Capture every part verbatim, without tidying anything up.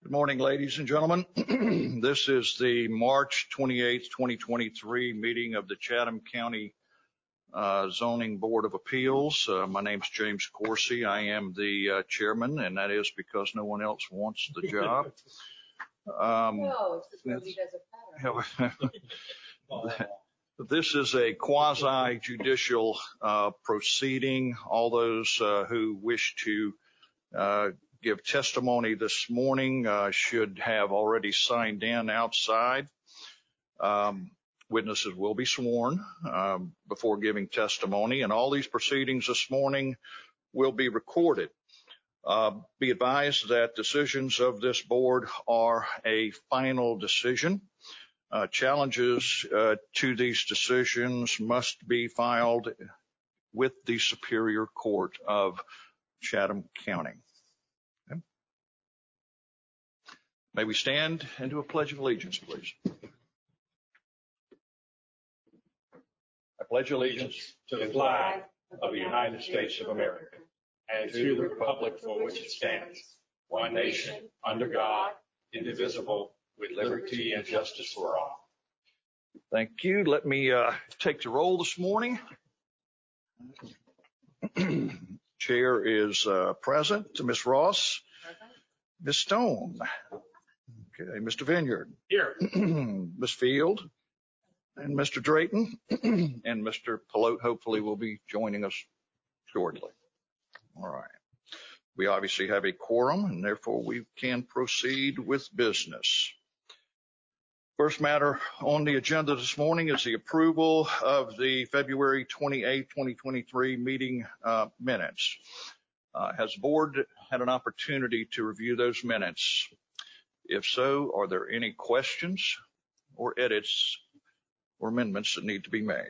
Good morning, ladies and gentlemen. This is the March twenty-eighth, twenty twenty-three meeting of the Chatham County uh, Zoning Board of Appeals. Uh, my name's James Coursey. I am the uh, chairman, and that is because no one else wants the job. Um, no, it's because he doesn't. This is a quasi-judicial uh, proceeding. All those uh, who wish to uh, give testimony this morning uh, should have already signed in outside. Um, witnesses will be sworn um, before giving testimony, and all these proceedings this morning will be recorded. Uh, be advised that decisions of this board are a final decision. Uh, challenges uh, to these decisions must be filed with the Superior Court of Chatham County. Okay. May we stand and do a pledge of allegiance, please. I pledge allegiance to the flag of the United States of America and to the republic for which it stands, one nation, under God, indivisible, with liberty and justice for all. Thank you. Let me uh, take the roll this morning. Chair is uh, present. Miz Ross. Present. Miz Stone. Okay. Mister Vineyard. Here. Miz Field. And Mister Drayton. And Mister Pelote hopefully will be joining us shortly. All right. We obviously have a quorum, and therefore we can proceed with business. First matter on the agenda this morning is the approval of the February twenty-eighth, twenty twenty-three meeting uh, minutes. Uh, has the board had an opportunity to review those minutes? If so, are there any questions or edits or amendments that need to be made?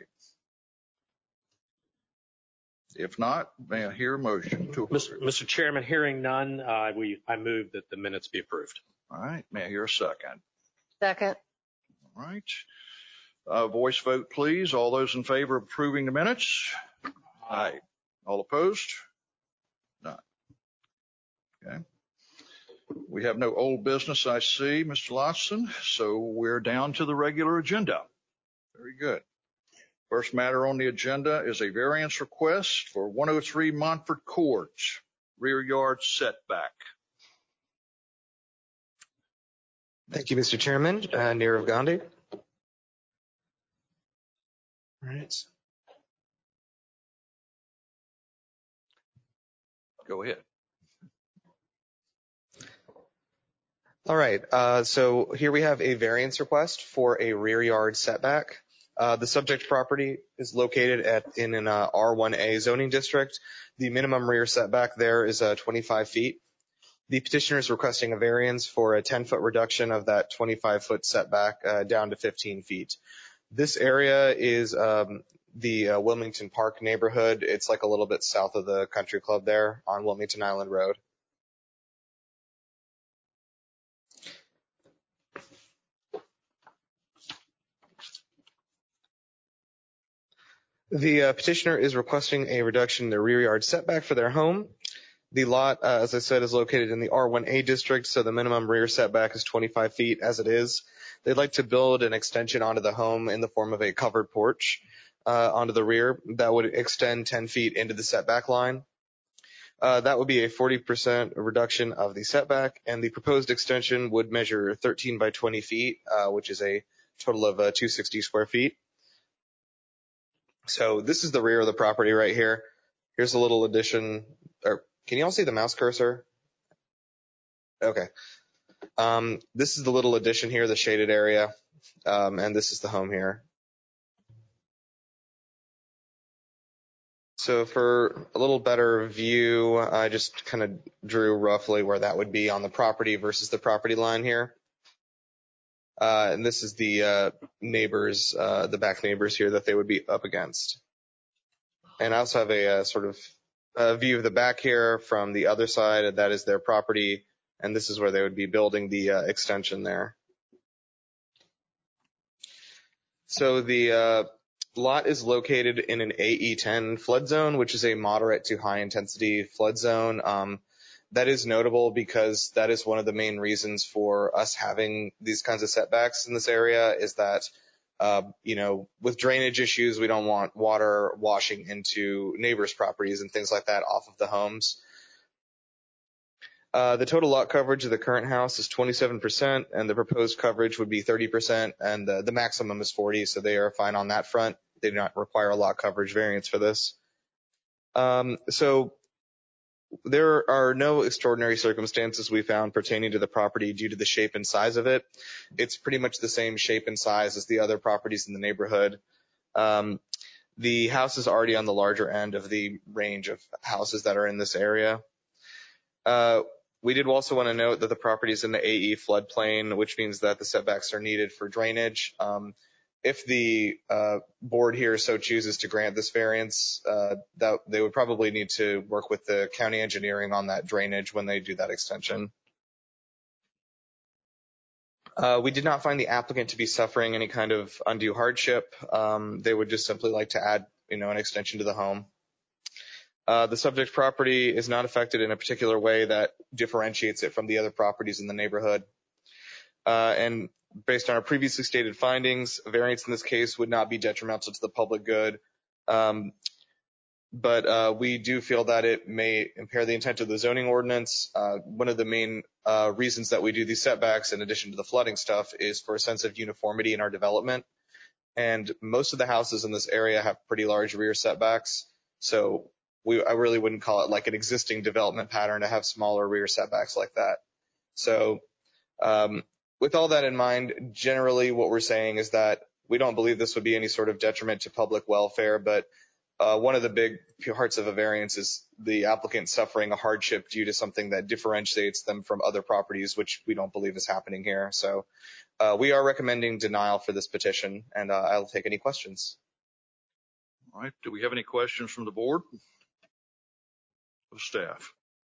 If not, may I hear a motion to approve? Mister Chairman, hearing none, uh, we, I move that the minutes be approved. All right. May I hear a second? Second. All right. Uh, voice vote, please. All those in favor of approving the minutes? Aye. All opposed? None. Okay. We have no old business, I see, Mister Lotson. So we're down to the regular agenda. Very good. First matter on the agenda is a variance request for one oh three Montfort Court, rear yard setback. Thank you, Mister Chairman. Uh, Nirav Gandhi. All right. Go ahead. All right. Uh, so here we have a variance request for a rear yard setback. Uh, the subject property is located at in an uh, R one A zoning district. The minimum rear setback there is uh, twenty-five feet. The petitioner is requesting a variance for a ten foot reduction of that twenty-five foot setback uh, down to fifteen feet. This area is um, the uh, Wilmington Park neighborhood. It's like a little bit south of the country club there on Wilmington Island Road. The uh, petitioner is requesting a reduction in the rear yard setback for their home. The lot, uh, as I said, is located in the R one A district, so the minimum rear setback is twenty-five feet as it is. They'd like to build an extension onto the home in the form of a covered porch uh, onto the rear that would extend ten feet into the setback line. Uh, that would be a forty percent reduction of the setback, and the proposed extension would measure thirteen by twenty feet, uh, which is a total of uh, two hundred sixty square feet. So this is the rear of the property right here. Here's a little addition. Or can you all see the mouse cursor? Okay. Um, this is the little addition here, the shaded area, um, and this is the home here. So for a little better view, I just kind of drew roughly where that would be on the property versus the property line here. Uh, and this is the uh, neighbors, uh, the back neighbors here that they would be up against. And I also have a, a sort of a view of the back here from the other side, and that is their property, and this is where they would be building the uh, extension there. So the uh, lot is located in an A E ten flood zone, which is a moderate to high intensity flood zone. Um, that is notable because that is one of the main reasons for us having these kinds of setbacks in this area is that, uh, you know, with drainage issues, we don't want water washing into neighbors' properties and things like that off of the homes. Uh, the total lot coverage of the current house is twenty-seven percent, and the proposed coverage would be thirty percent, and the, the maximum is forty, so they are fine on that front. They do not require a lot coverage variance for this. Um, so there are no extraordinary circumstances we found pertaining to the property due to the shape and size of it. It's pretty much the same shape and size as the other properties in the neighborhood. Um, the house is already on the larger end of the range of houses that are in this area. Uh, we did also want to note that the property is in the A E floodplain, which means that the setbacks are needed for drainage. Um, if the uh, board here so chooses to grant this variance, uh, that they would probably need to work with the county engineering on that drainage when they do that extension. Uh, we did not find the applicant to be suffering any kind of undue hardship. Um, they would just simply like to add, you know, an extension to the home. Uh, the subject property is not affected in a particular way that differentiates it from the other properties in the neighborhood. Uh, and based on our previously stated findings, a variance in this case would not be detrimental to the public good. Um, but uh, we do feel that it may impair the intent of the zoning ordinance. Uh, one of the main uh, reasons that we do these setbacks, in addition to the flooding stuff, is for a sense of uniformity in our development. And most of the houses in this area have pretty large rear setbacks. So we, I really wouldn't call it like an existing development pattern to have smaller rear setbacks like that. So um, with all that in mind, generally what we're saying is that we don't believe this would be any sort of detriment to public welfare, but uh, one of the big parts of a variance is the applicant suffering a hardship due to something that differentiates them from other properties, which we don't believe is happening here. So uh, we are recommending denial for this petition, and uh, I'll take any questions. All right. Do we have any questions from the board or staff?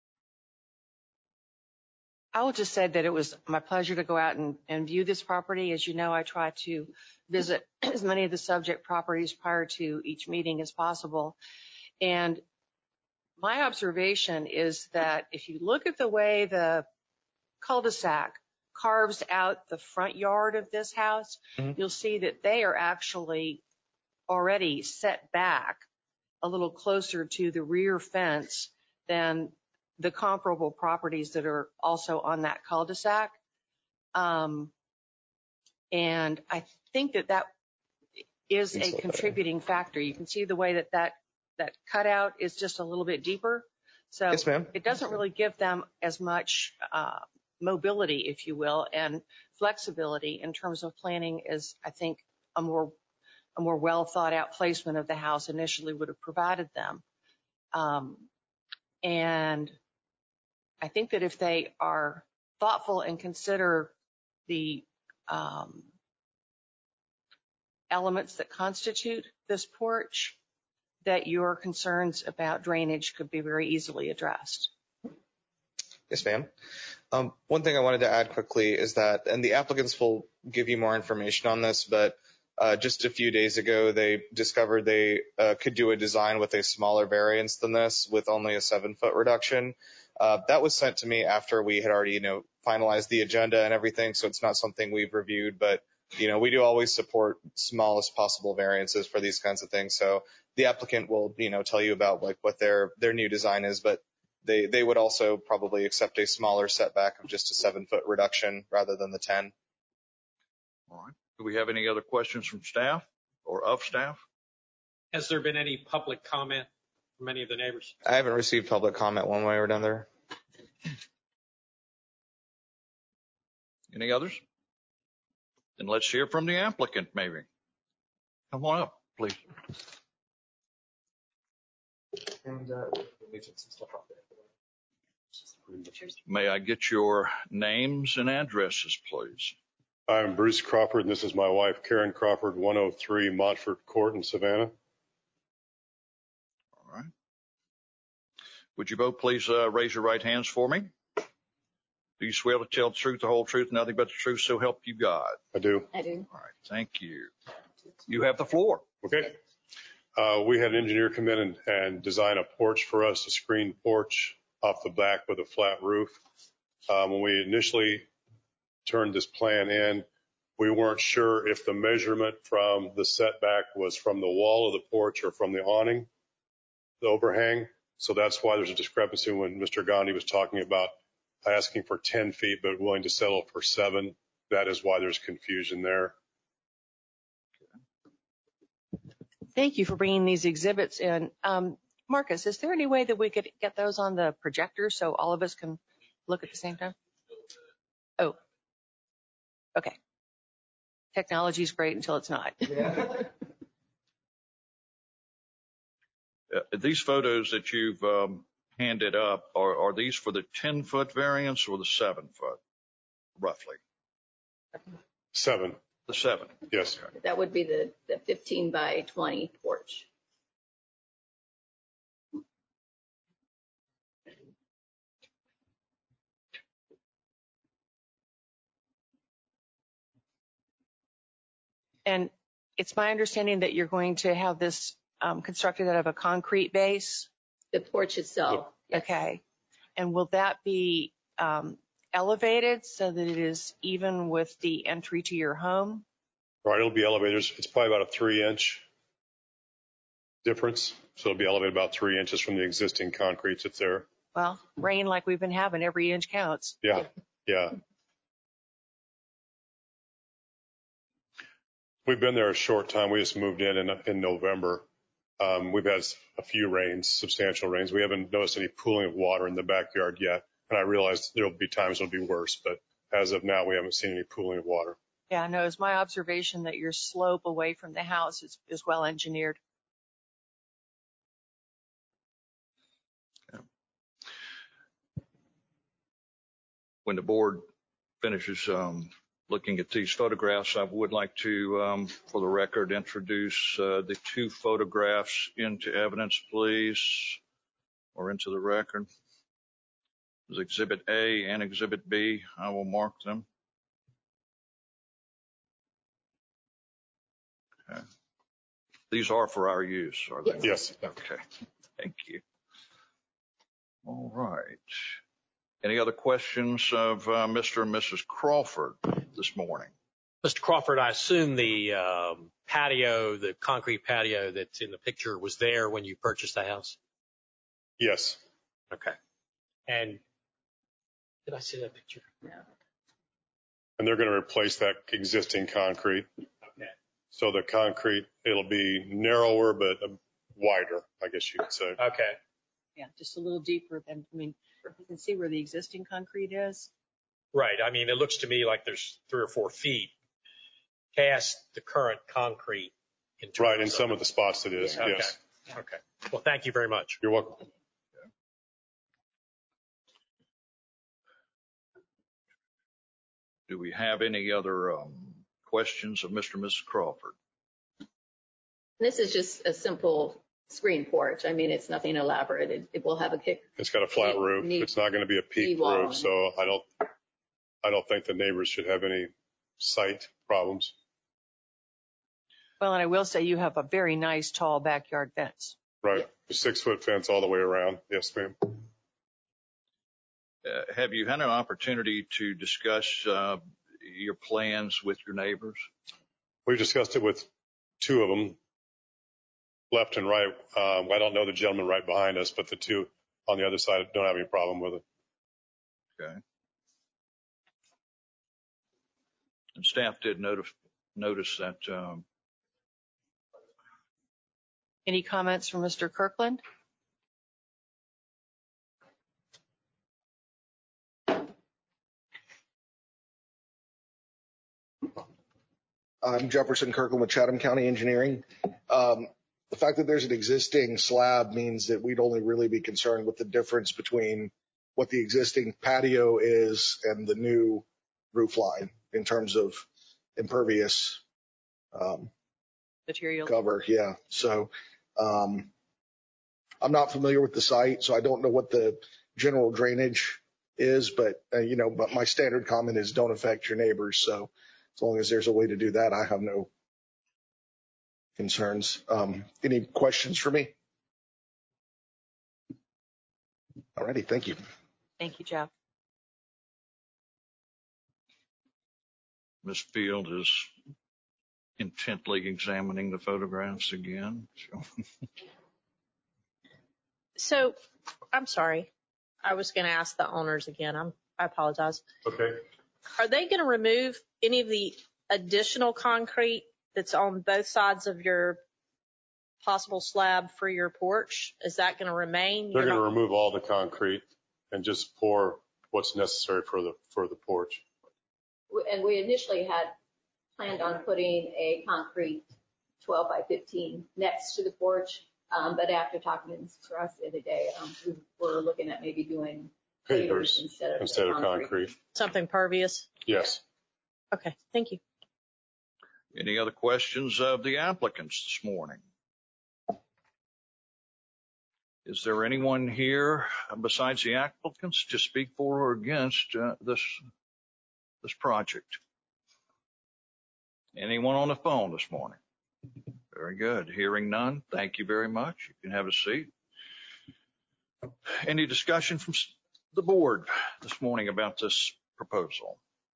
I will just say that it was my pleasure to go out and, and view this property. As you know, I try to visit as many of the subject properties prior to each meeting as possible. And my observation is that if you look at the way the cul-de-sac carves out the front yard of this house, mm-hmm. you'll see that they are actually already set back a little closer to the rear fence than the comparable properties that are also on that cul-de-sac. Um, and I think that that is a contributing factor. You can see the way that that, that cutout is just a little bit deeper. So yes, ma'am. It doesn't really give them as much uh, mobility, if you will, and flexibility in terms of planning as I think a more a more well thought out placement of the house initially would have provided them. Um, and I think that if they are thoughtful and consider the um, elements that constitute this porch, that your concerns about drainage could be very easily addressed. Yes, ma'am. Um, one thing I wanted to add quickly is that, and the applicants will give you more information on this, but uh, just a few days ago, they discovered they uh, could do a design with a smaller variance than this with only a seven foot reduction. Uh, that was sent to me after we had already, you know, finalized the agenda and everything. So it's not something we've reviewed, but, you know, we do always support smallest possible variances for these kinds of things. So the applicant will, you know, tell you about like what their, their new design is, but they, they would also probably accept a smaller setback of just a seven foot reduction rather than the ten. All right. Do we have any other questions from staff or of staff? Has there been any public comment from any of the neighbors? I haven't received public comment one way or another. Any others? Then let's hear from the applicant, maybe. Come on up, please. And uh, we'll some stuff out there. May I get your names and addresses, please? I'm Bruce Crawford, and this is my wife, Karen Crawford, one oh three Montfort Court in Savannah. All right. Would you both please uh, raise your right hands for me? Do you swear to tell the truth, the whole truth, and nothing but the truth, so help you God? I do. I do. All right. Thank you. You have the floor. Okay. Uh, we had an engineer come in and, and design a porch for us, a screened porch off the back with a flat roof. Um, when we initially turned this plan in, we weren't sure if the measurement from the setback was from the wall of the porch or from the awning, the overhang. So that's why there's a discrepancy when Mister Gandhi was talking about asking for ten feet, but willing to settle for seven. That is why there's confusion there. Thank you for bringing these exhibits in. Um, Marcus, is there any way that we could get those on the projector so all of us can look at the same time? Oh, okay. Technology is great until it's not. Uh, these photos that you've um, handed up, are, are these for the ten foot variance or the seven foot, roughly? Seven. The seven. Yes. Okay. That would be the, the fifteen by twenty porch. And it's my understanding that you're going to have this um, constructed out of a concrete base. The porch itself. Yes. Okay. And will that be um, elevated so that it is even with the entry to your home? Right. It'll be elevators. It's probably about a three inch difference. So it'll be elevated about three inches from the existing concrete that's there. Well, rain like we've been having, every inch counts. Yeah. Yeah. We've been there a short time. We just moved in in, in November. Um, we've had a few rains, substantial rains. We haven't noticed any pooling of water in the backyard yet. And I realize there'll be times it'll be worse, but as of now, we haven't seen any pooling of water. Yeah, no, it's my observation that your slope away from the house is, is well engineered. When the board finishes um, looking at these photographs, I would like to, um, for the record, introduce uh, the two photographs into evidence, please, or into the record. There's Exhibit A and Exhibit B. I will mark them. Okay. These are for our use, are they? Yes. Okay. Thank you. All right. Any other questions of uh, Mister and Missus Crawford this morning? Mister Crawford, I assume the um, patio, the concrete patio that's in the picture was there when you purchased the house? Yes. Okay. And did I see that picture? No. And they're going to replace that existing concrete. Okay. So the concrete, it'll be narrower, but wider, I guess you could say. Okay. Yeah, just a little deeper than, I mean, you can see where the existing concrete is. Right. I mean, it looks to me like there's three or four feet past the current concrete. In terms Right. In of some of the spots it is. Yeah. Yes. Okay. Okay. Well, thank you very much. You're welcome. Do we have any other um, questions of Mister and Missus Crawford? This is just a simple screen porch. I mean, it's nothing elaborate. It, it will have a kick. It's got a flat Neat- roof. neat- It's not going to be a peaked knee wall. roof. So I don't, I don't think the neighbors should have any sight problems. Well, and I will say you have a very nice tall backyard fence. Right. A six foot fence all the way around. Yes, ma'am. Uh, have you had an opportunity to discuss uh, your plans with your neighbors? We discussed it with two of them, left and right. Um, I don't know the gentleman right behind us, but the two on the other side don't have any problem with it. Okay. And staff did notice, notice that. Um, Any comments from Mister Kirkland? I'm Jefferson Kirkland with Chatham County Engineering. Um, the fact that there's an existing slab means that we'd only really be concerned with the difference between what the existing patio is and the new roof line in terms of impervious um, Material. cover. Yeah. So um, I'm not familiar with the site, so I don't know what the general drainage is, but uh, you know, but my standard comment is don't affect your neighbors. So as long as there's a way to do that, I have no concerns. Um, any questions for me? All righty. Thank you. Thank you, Jeff. Miz Field is intently examining the photographs again. So. So, I'm sorry. I was going to ask the owners again. I'm, I apologize. Okay. Are they going to remove any of the additional concrete that's on both sides of your possible slab for your porch? Is that going to remain? They're You're going to not- remove all the concrete and just pour what's necessary for the for the porch. And we initially had planned on putting a concrete twelve by fifteen next to the porch. Um, but after talking to Mister Ross the other day, um, we were looking at maybe doing pavers instead of instead of concrete. concrete. Something pervious? Yes. Okay, thank you. Any other questions of the applicants this morning? Is there anyone here besides the applicants to speak for or against uh, this this project? Anyone on the phone this morning? Very good. Hearing none, thank you very much. You can have a seat. Any discussion from the board this morning about this proposal?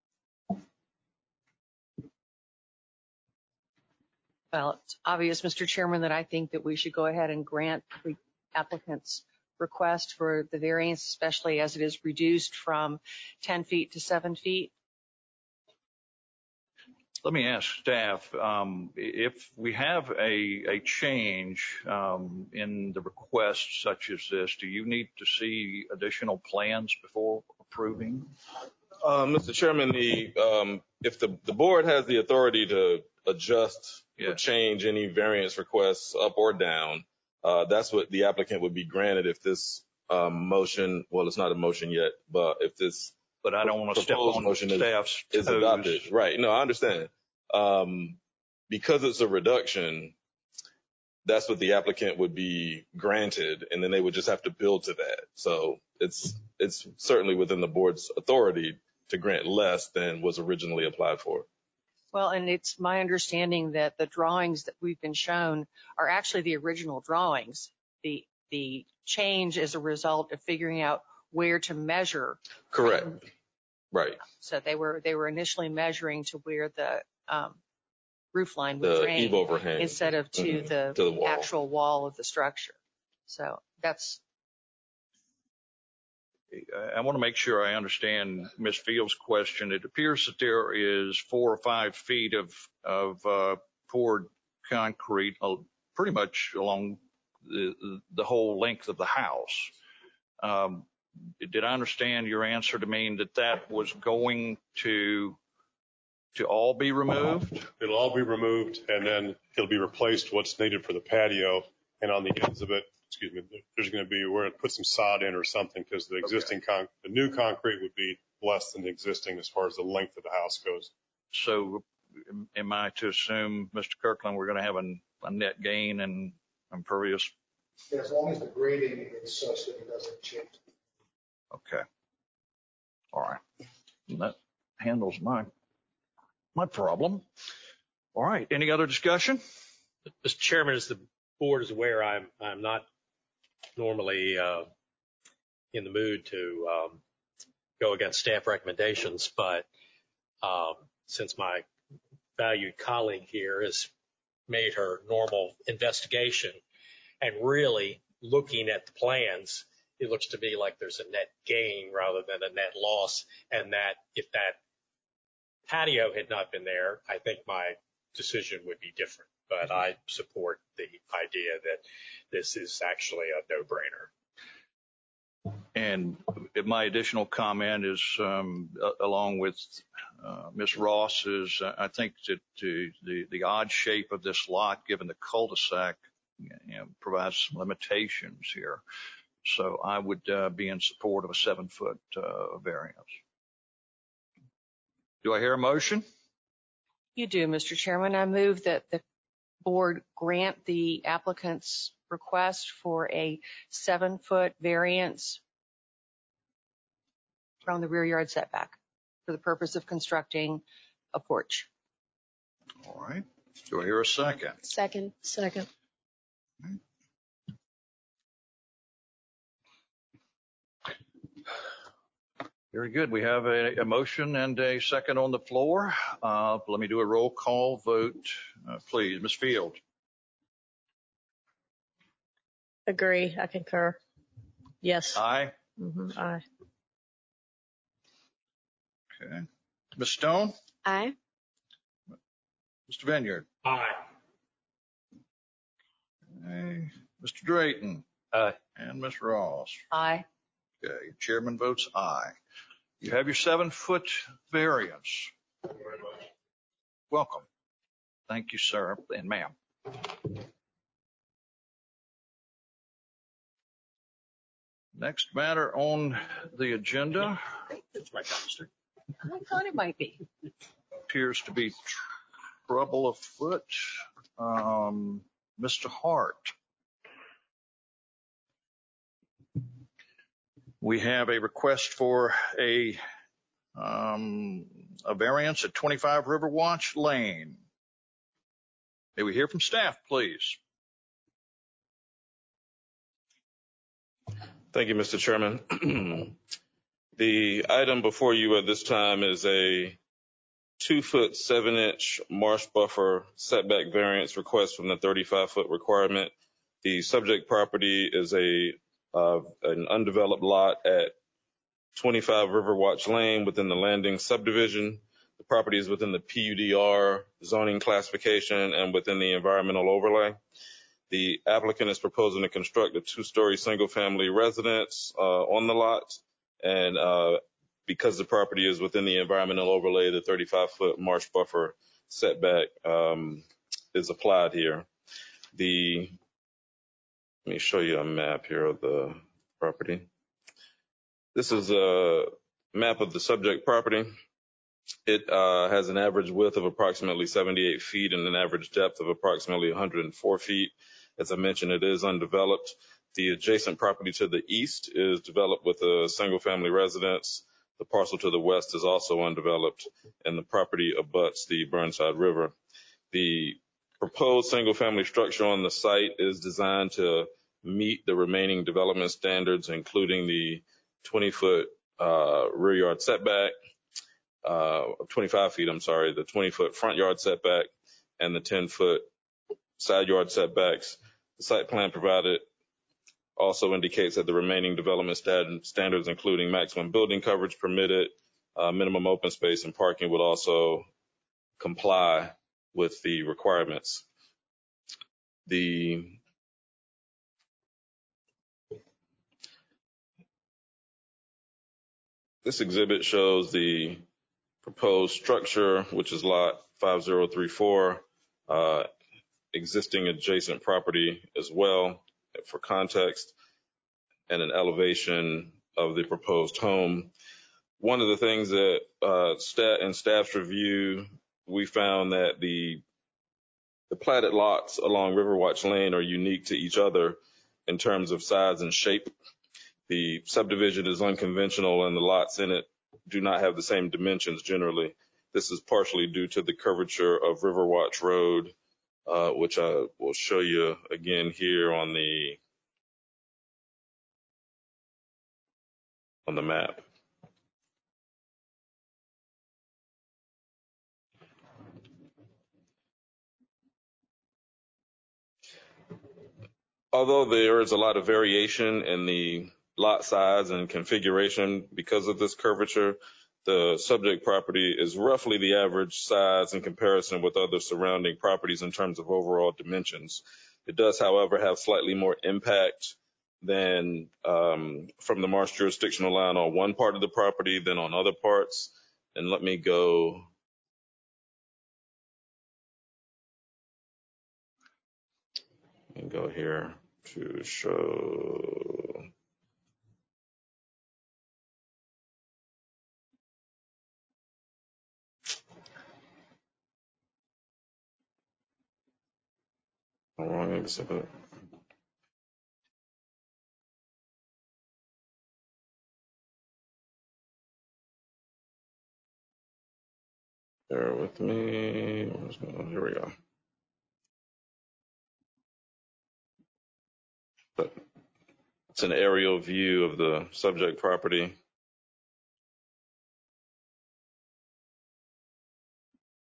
Well, it's obvious, Mister Chairman, that I think that we should go ahead and grant the applicant's request for the variance, especially as it is reduced from ten feet to seven feet. Let me ask staff, um, if we have a, a change um, in the request such as this, do you need to see additional plans before approving? Uh, Mister Chairman, the, um, if the, the board has the authority to adjust Yeah. or change any variance requests up or down, uh, that's what the applicant would be granted if this um, motion, well, it's not a motion yet, but if this But I don't want to step proposed on motion is- staff's is toes. adopted. Right. No, I understand. Um, because it's a reduction, that's what the applicant would be granted, and then they would just have to build to that. So it's it's certainly within the board's authority to grant less than was originally applied for. Well, and it's my understanding that the drawings that we've been shown are actually the original drawings. The the change is a result of figuring out where to measure. Correct. Right. So they were they were initially measuring to where the um, roof line would The drain eave overhang instead of to Mhm. the, to the wall. actual wall of the structure. So that's I want to make sure I understand Miz Field's question. It appears that there is four or five feet of of uh, poured concrete, uh, pretty much along the the whole length of the house. Um, did I understand your answer to mean that that was going to to all be removed? It'll all be removed, and then it'll be replaced what's needed for the patio. And on the ends of it, excuse me, there's going to be where it put some sod in or something, because the existing con- the new concrete would be less than the existing as far as the length of the house goes. So am I to assume, Mister Kirkland, we're going to have a, a net gain in impervious? Yeah, as long as the grading is such that it doesn't change. Okay. All right. And that handles my my problem. All right. Any other discussion? Mister Chairman, as the board is aware, I'm I'm not normally uh, in the mood to um, go against staff recommendations, but um, since my valued colleague here has made her normal investigation and really looking at the plans, it looks to me like there's a net gain rather than a net loss, and that if that patio had not been there, I think my decision would be different. But I support the idea that this is actually a no-brainer. And my additional comment is, um, along with uh, Miz Ross's, uh, I think that the, the the odd shape of this lot, given the cul-de-sac, you know, provides some limitations here. So I would uh, be in support of a seven-foot uh, variance. Do I hear a motion? You do, Mister Chairman. I move that the board grant the applicant's request for a seven-foot variance from the rear yard setback for the purpose of constructing a porch. All right. Do I hear a second? Second. Second. Very good. We have a, a motion and a second on the floor. Uh, let me do a roll call vote, uh, please. Miz Field. Agree. I concur. Yes. Aye. Mm-hmm. Aye. Okay. Miz Stone. Aye. Mister Vineyard. Aye. Okay. Mister Drayton. Aye. And Miz Ross. Aye. Okay. Chairman votes aye. You have your seven foot variance. Welcome. Thank you, sir and ma'am. Next matter on the agenda I thought it might be. appears to be trouble afoot. Um, Mister Hart. We have a request for a um, a variance at twenty-five Riverwatch Lane. May we hear from staff, please? Thank you, Mister Chairman. The item before you at this time is a two foot seven inch marsh buffer setback variance request from the thirty-five foot requirement. The subject property is a uh, an undeveloped lot at twenty-five Riverwatch Lane within the Landing subdivision. The property is within the P U D R zoning classification and within the environmental overlay. The applicant is proposing to construct a two-story single-family residence uh, on the lot, and uh, because the property is within the environmental overlay, the thirty-five foot marsh buffer setback um, is applied here. The let me show you a map here of the property. This is a map of the subject property. It uh, has an average width of approximately seventy-eight feet and an average depth of approximately one hundred four feet. As I mentioned, it is undeveloped. The adjacent property to the east is developed with a single-family residence. The parcel to the west is also undeveloped, and the property abuts the Burnside River. The proposed single-family structure on the site is designed to meet the remaining development standards, including the twenty foot uh, rear yard setback, uh, twenty-five feet, I'm sorry, the twenty foot front yard setback, and the ten foot side yard setbacks. The site plan provided also indicates that the remaining development stand- standards, including maximum building coverage permitted, uh, minimum open space, and parking, would also comply with the requirements. The this exhibit shows the proposed structure, which is lot five zero three four, uh, existing adjacent property as well for context, and an elevation of the proposed home. One of the things that uh, stat in staff's review, we found that the the platted lots along Riverwatch Lane are unique to each other in terms of size and shape. The subdivision is unconventional and the lots in it do not have the same dimensions generally. This is partially due to the curvature of Riverwatch Road, uh, which I will show you again here on the on the map. Although there is a lot of variation in the lot size and configuration because of this curvature, the subject property is roughly the average size in comparison with other surrounding properties in terms of overall dimensions. It does, however, have slightly more impact than um, from the marsh jurisdictional line on one part of the property than on other parts. And let me go. Let me go here to show. Wrong exhibit. Bear with me. Here we go. But it's an aerial view of the subject property.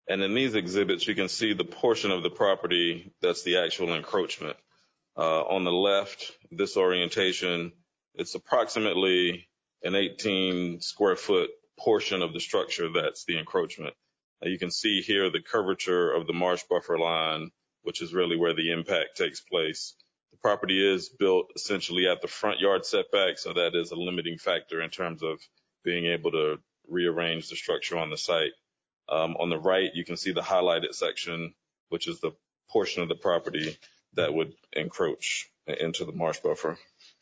And in these exhibits, you can see the portion of the property that's the actual encroachment. Uh, on the left, this orientation, it's approximately an eighteen square foot portion of the structure that's the encroachment. Uh, you can see here the curvature of the marsh buffer line, which is really where the impact takes place. The property is built essentially at the front yard setback, so that is a limiting factor in terms of being able to rearrange the structure on the site. Um, on the right, you can see the highlighted section, which is the portion of the property that would encroach into the marsh buffer.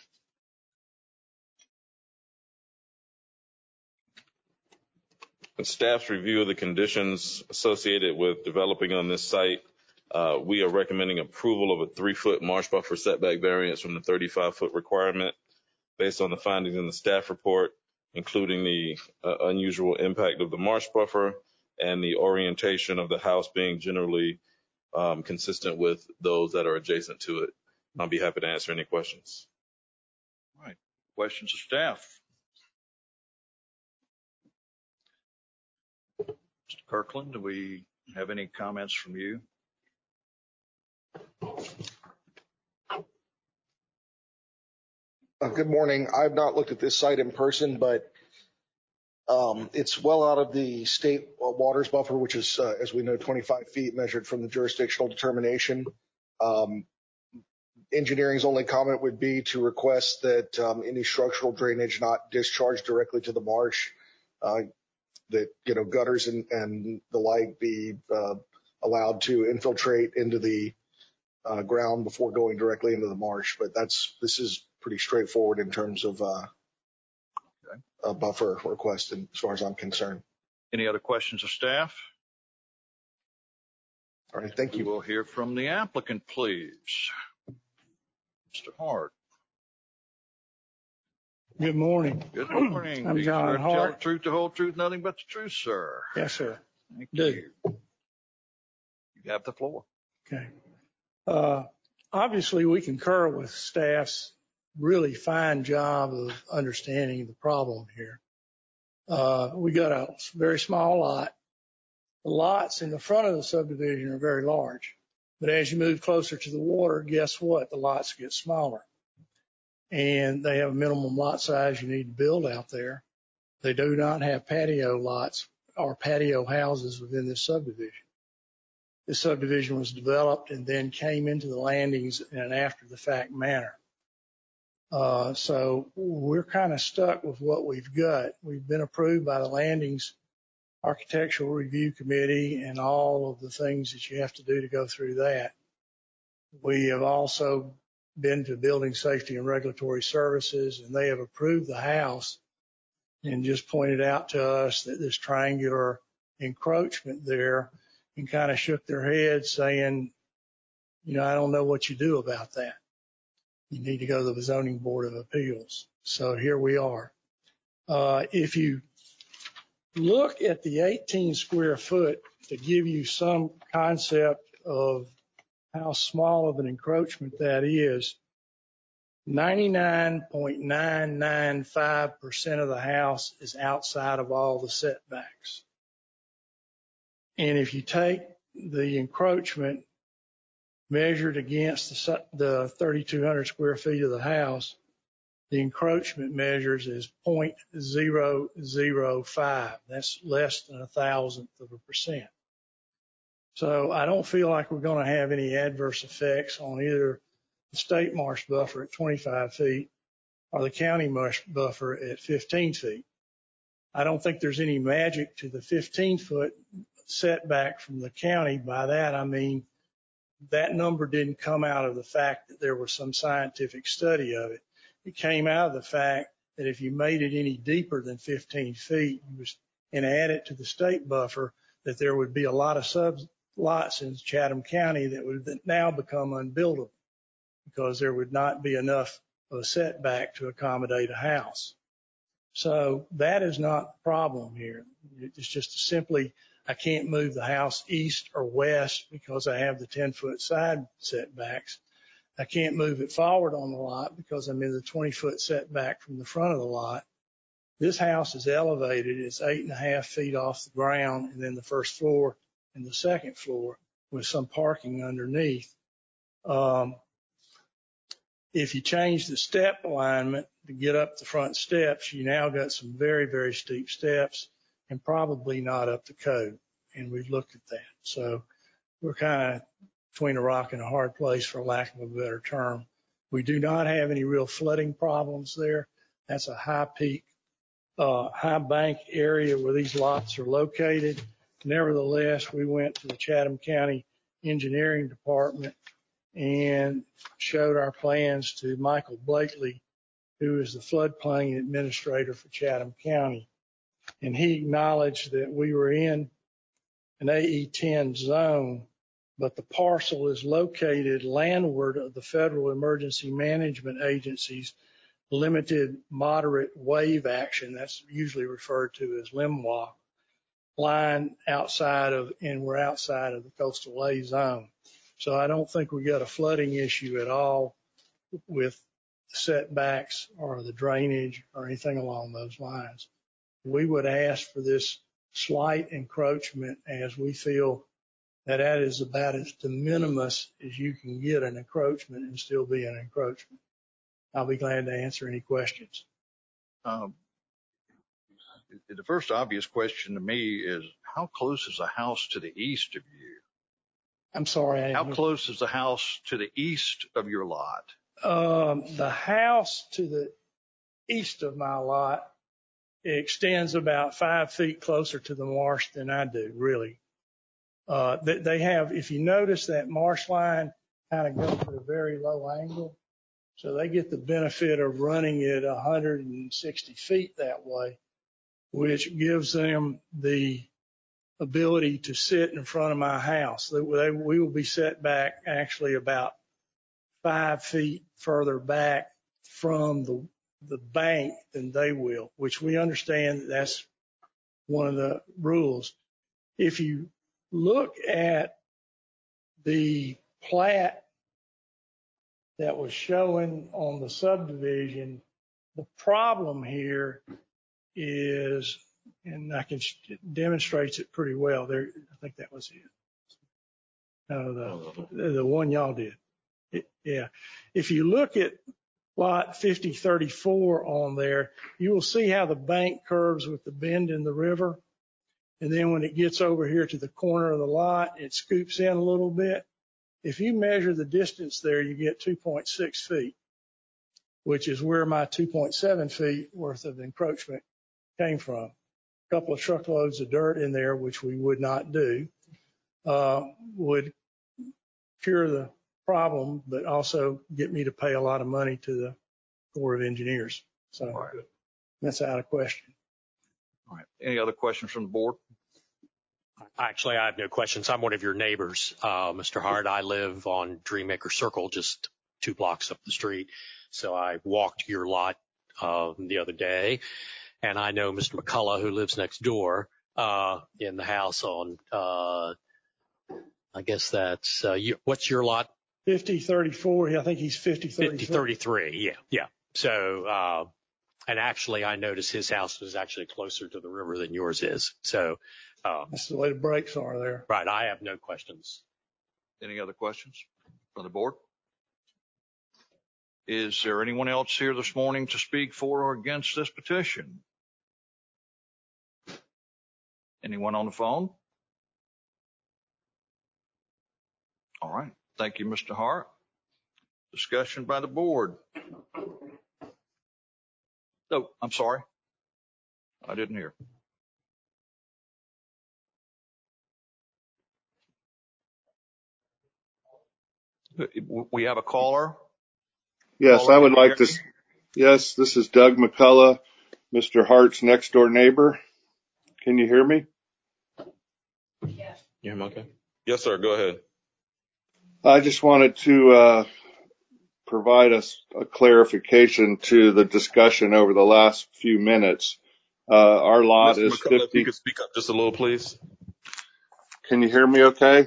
The staff's review of the conditions associated with developing on this site, uh, we are recommending approval of a three-foot marsh buffer setback variance from the thirty-five foot requirement based on the findings in the staff report, including the uh, unusual impact of the marsh buffer and the orientation of the house being generally um, consistent with those that are adjacent to it. I'll be happy to answer any questions. All right. Questions of staff? Mister Kirkland, do we have any comments from you? Uh, good morning. I've not looked at this site in person, but um, it's well out of the state waters buffer, which is, uh, as we know, twenty-five feet measured from the jurisdictional determination. Um, engineering's only comment would be to request that um, any structural drainage not discharge directly to the marsh, uh, that, you know, gutters and, and the like be uh, allowed to infiltrate into the uh, ground before going directly into the marsh. But that's, this is pretty straightforward in terms of uh, Okay. a buffer request, and as far as I'm concerned. Any other questions of staff? All right, thank We you. will hear from the applicant, please. Mister Hart. Good morning. Good morning. I'm Be John sure to Tell Hart. the truth, the whole truth, nothing but the truth, sir. Yes, sir. Thank Do. you. You have the floor. Okay. Uh, obviously, we concur with staff's really fine job of understanding the problem here. Uh, we got a very small lot. The lots in the front of the subdivision are very large. But as you move closer to the water, guess what? The lots get smaller. And they have a minimum lot size you need to build out there. They do not have patio lots or patio houses within this subdivision. This subdivision was developed and then came into the landings in an after the fact manner. Uh, so we're kind of stuck with what we've got. We've been approved by the landings architectural review committee and all of the things that you have to do to go through that. We have also been to building safety and regulatory services, and they have approved the house and just pointed out to us that this triangular encroachment there, and kind of shook their heads saying, you know, I don't know what you do about that. You need to go to the zoning board of appeals. So here we are. Uh, if you look at the eighteen square foot to give you some concept of how small of an encroachment that is, ninety-nine point nine nine five percent of the house is outside of all the setbacks. And if you take the encroachment measured against the, the thirty-two hundred square feet of the house, the encroachment measures is zero point zero zero five. That's less than a thousandth of a percent. So I don't feel like we're going to have any adverse effects on either the state marsh buffer at twenty-five feet or the county marsh buffer at fifteen feet. I don't think there's any magic to the fifteen foot setback from the county. By that, I mean that number didn't come out of the fact that there was some scientific study of it. It came out of the fact that if you made it any deeper than fifteen feet and add it to the state buffer, that there would be a lot of sub lots in Chatham County that would now become unbuildable because there would not be enough of a setback to accommodate a house. So that is not the problem here. It's just simply I can't move the house east or west because I have the ten foot side setbacks. I can't move it forward on the lot because I'm in the twenty foot setback from the front of the lot. This house is elevated. It's eight and a half feet off the ground, and then the first floor in the second floor with some parking underneath. Um, if you change the step alignment to get up the front steps, you now got some very, very steep steps and probably not up to code. And we've looked at that. So we're kind of between a rock and a hard place, for lack of a better term. We do not have any real flooding problems there. That's a high peak, uh, high bank area where these lots are located. Nevertheless, we went to the Chatham County Engineering Department and showed our plans to Michael Blakely, who is the floodplain administrator for Chatham County. And he acknowledged that we were in an A E ten zone, but the parcel is located landward of the Federal Emergency Management Agency's limited moderate wave action. That's usually referred to as LIMWA line outside of, and we're outside of the coastal A zone. So I don't think we got a flooding issue at all with setbacks or the drainage or anything along those lines. We would ask for this slight encroachment, as we feel that that is about as de minimis as you can get an encroachment and still be an encroachment. I'll be glad to answer any questions. Um, the first obvious question to me is, how close is the house to the east of you? I'm sorry. I How close is the house to the east of your lot? Um, the house to the east of my lot extends about five feet closer to the marsh than I do, really. Uh, they, they have, if you notice, that marsh line kind of goes at a very low angle. So they get the benefit of running it one hundred sixty feet that way, which gives them the ability to sit in front of my house. They, they, we will be set back actually about five feet further back from the, the bank than they will, which we understand that that's one of the rules. If you look at the plat that was showing on the subdivision, the problem here is, and I can demonstrate it pretty well there. I think that was it. No, the, the one y'all did. It, yeah. If you look at lot fifty thirty-four on there, you will see how the bank curves with the bend in the river. And then when it gets over here to the corner of the lot, it scoops in a little bit. If you measure the distance there, you get two point six feet, which is where my two point seven feet worth of encroachment came from. A couple of truckloads of dirt in there, which we would not do, uh, would cure the problem, but also get me to pay a lot of money to the Corps of Engineers. So right. That's out of question. All right. Any other questions from the board? Actually, I have no questions. I'm one of your neighbors, uh, Mister Hart. I live on Dreammaker Circle, just two blocks up the street. So I walked your lot uh, the other day, and I know Mister McCullough, who lives next door uh, in the house on, uh, I guess that's, uh, you, what's your lot? fifty thirty-four. I think he's fifty thirty-three. fifty thirty-three, yeah, yeah. So, uh, and actually, I noticed his house was actually closer to the river than yours is. So, um, that's the way the breaks are there. Right. I have no questions. Any other questions from the board? Is there anyone else here this morning to speak for or against this petition? Anyone on the phone? All right. Thank you, Mister Hart. Discussion by the board. Oh, I'm sorry. I didn't hear. We have a caller. Yes, caller, I would like to. Yes, this is Doug McCullough, Mister Hart's next door neighbor. Can you hear me? Yes. You hear me okay? Yes, sir. Go ahead. I just wanted to uh, provide us a, a clarification to the discussion over the last few minutes. Uh, our lot Mister is McCullough, fifty. If you could speak up just a little, please. Can you hear me okay?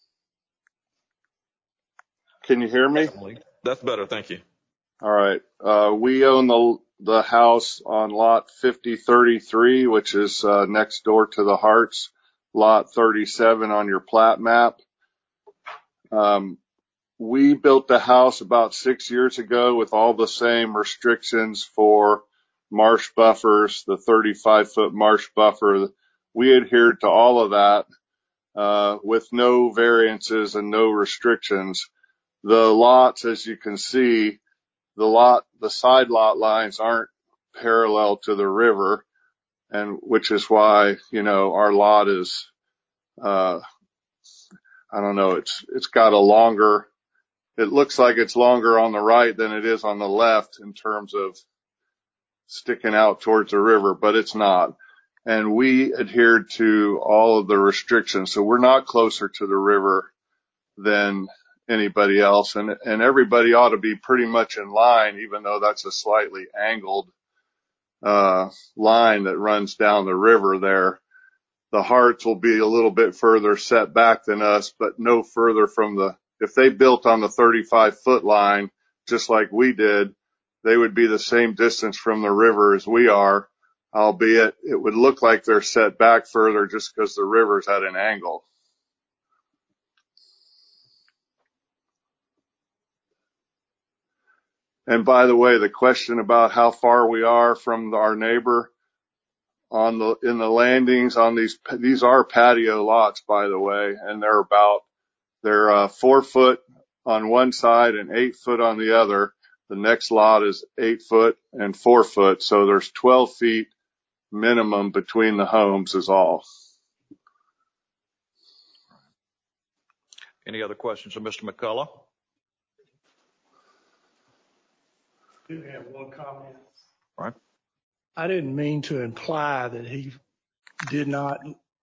Can you hear me? That's better. Thank you. All right. Uh, we own the the house on lot fifty thirty-three, which is uh, next door to the Harts. lot thirty-seven on your plat map. Um, we built the house about six years ago with all the same restrictions for marsh buffers, the thirty-five foot marsh buffer. We adhered to all of that, uh, with no variances and no restrictions. The lots, as you can see, the lot, the side lot lines aren't parallel to the river, and which is why, you know, our lot is, uh, I don't know, it's, it's got a longer, it looks like it's longer on the right than it is on the left in terms of sticking out towards the river, but it's not. And we adhered to all of the restrictions. So we're not closer to the river than anybody else. And, and everybody ought to be pretty much in line, even though that's a slightly angled, uh, line that runs down the river there. The Harts will be a little bit further set back than us, but no further from the, if they built on the thirty-five foot line, just like we did, they would be the same distance from the river as we are, albeit it would look like they're set back further just because the river's at an angle. And by the way, the question about how far we are from our neighbor on the, in the landings on these, these are patio lots, by the way, and they're about, they're uh, four foot on one side and eight foot on the other. The next lot is eight foot and four foot. So there's twelve feet minimum between the homes is all. Any other questions of Mister McCullough? I do have one comment. All right. I didn't mean to imply that he did not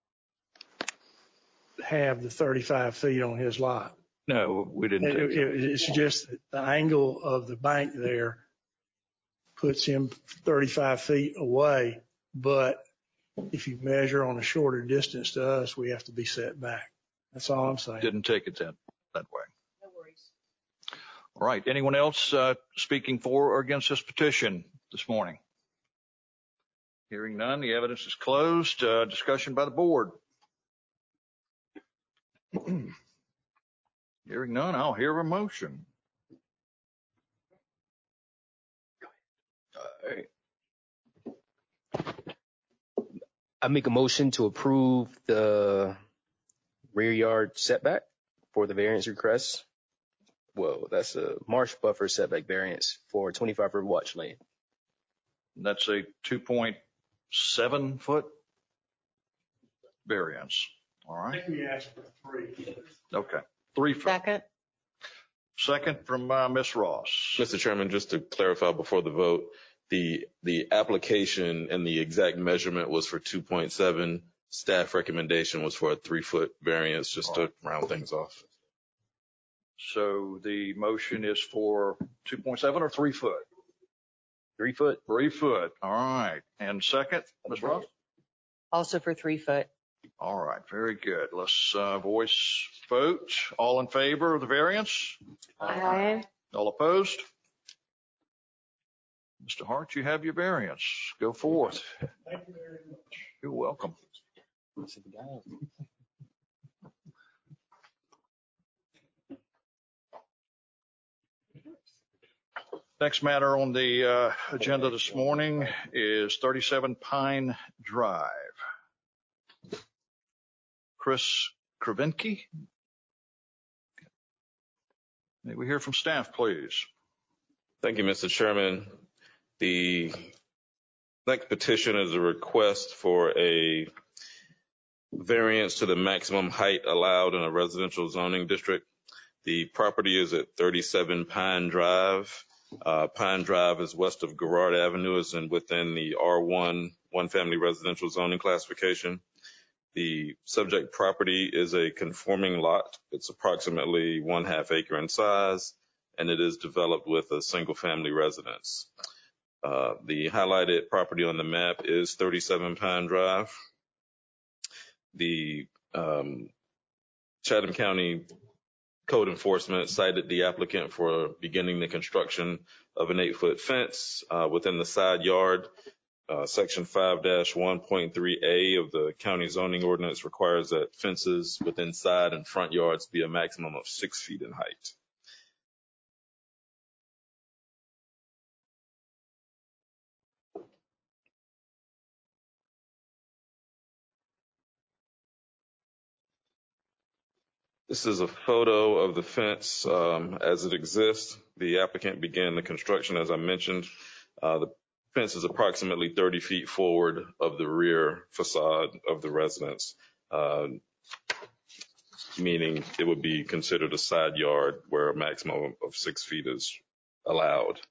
have the thirty-five feet on his lot. No, we didn't. It, it, it's just that the angle of the bank there puts him thirty-five feet away. But if you measure on a shorter distance to us, we have to be set back. That's all I'm saying. Didn't take it that, that way. No worries. All right. Anyone else uh, speaking for or against this petition this morning? Hearing none, the evidence is closed. Uh, discussion by the board. Hearing none, I'll hear a motion. All right. I make a motion to approve the rear yard setback for the variance request. Well, that's a marsh buffer setback variance for twenty-five foot watch lane. That's a two point seven foot variance. All I right. think we asked for three. Okay. Three foot. Second. Second from uh, Miz Ross. Mister Chairman, just to clarify before the vote, the the application and the exact measurement was for two point seven. Staff recommendation was for a three foot variance, just to round things off. So the motion is for two point seven or three foot? Three foot. Three foot. All right. And second, Miz Ross? Also for three foot. All right. Very good. Let's uh, voice vote. All in favor of the variance? Aye. All opposed? Mister Hart, you have your variance. Go forth. Thank you very much. You're welcome. Next matter on the uh, agenda this morning is thirty-seven Pine Drive. Chris Kravenke. May we hear from staff, please? Thank you, Mister Chairman. The next petition is a request for a variance to the maximum height allowed in a residential zoning district. The property is at thirty-seven Pine Drive. Uh, Pine Drive is west of Garrard Avenue, is in within the R one one family residential zoning classification. The subject property is a conforming lot. It's approximately one half acre in size, and it is developed with a single family residence. Uh, the highlighted property on the map is thirty-seven Pine Drive. The um, Chatham County Code Enforcement cited the applicant for beginning the construction of an eight foot fence uh, within the side yard. Uh, Section five dash one point three A of the county zoning ordinance requires that fences within side and front yards be a maximum of six feet in height. This is a photo of the fence um, as it exists. The applicant began the construction, as I mentioned. Uh, the fence is approximately thirty feet forward of the rear facade of the residence, uh, meaning it would be considered a side yard where a maximum of six feet is allowed.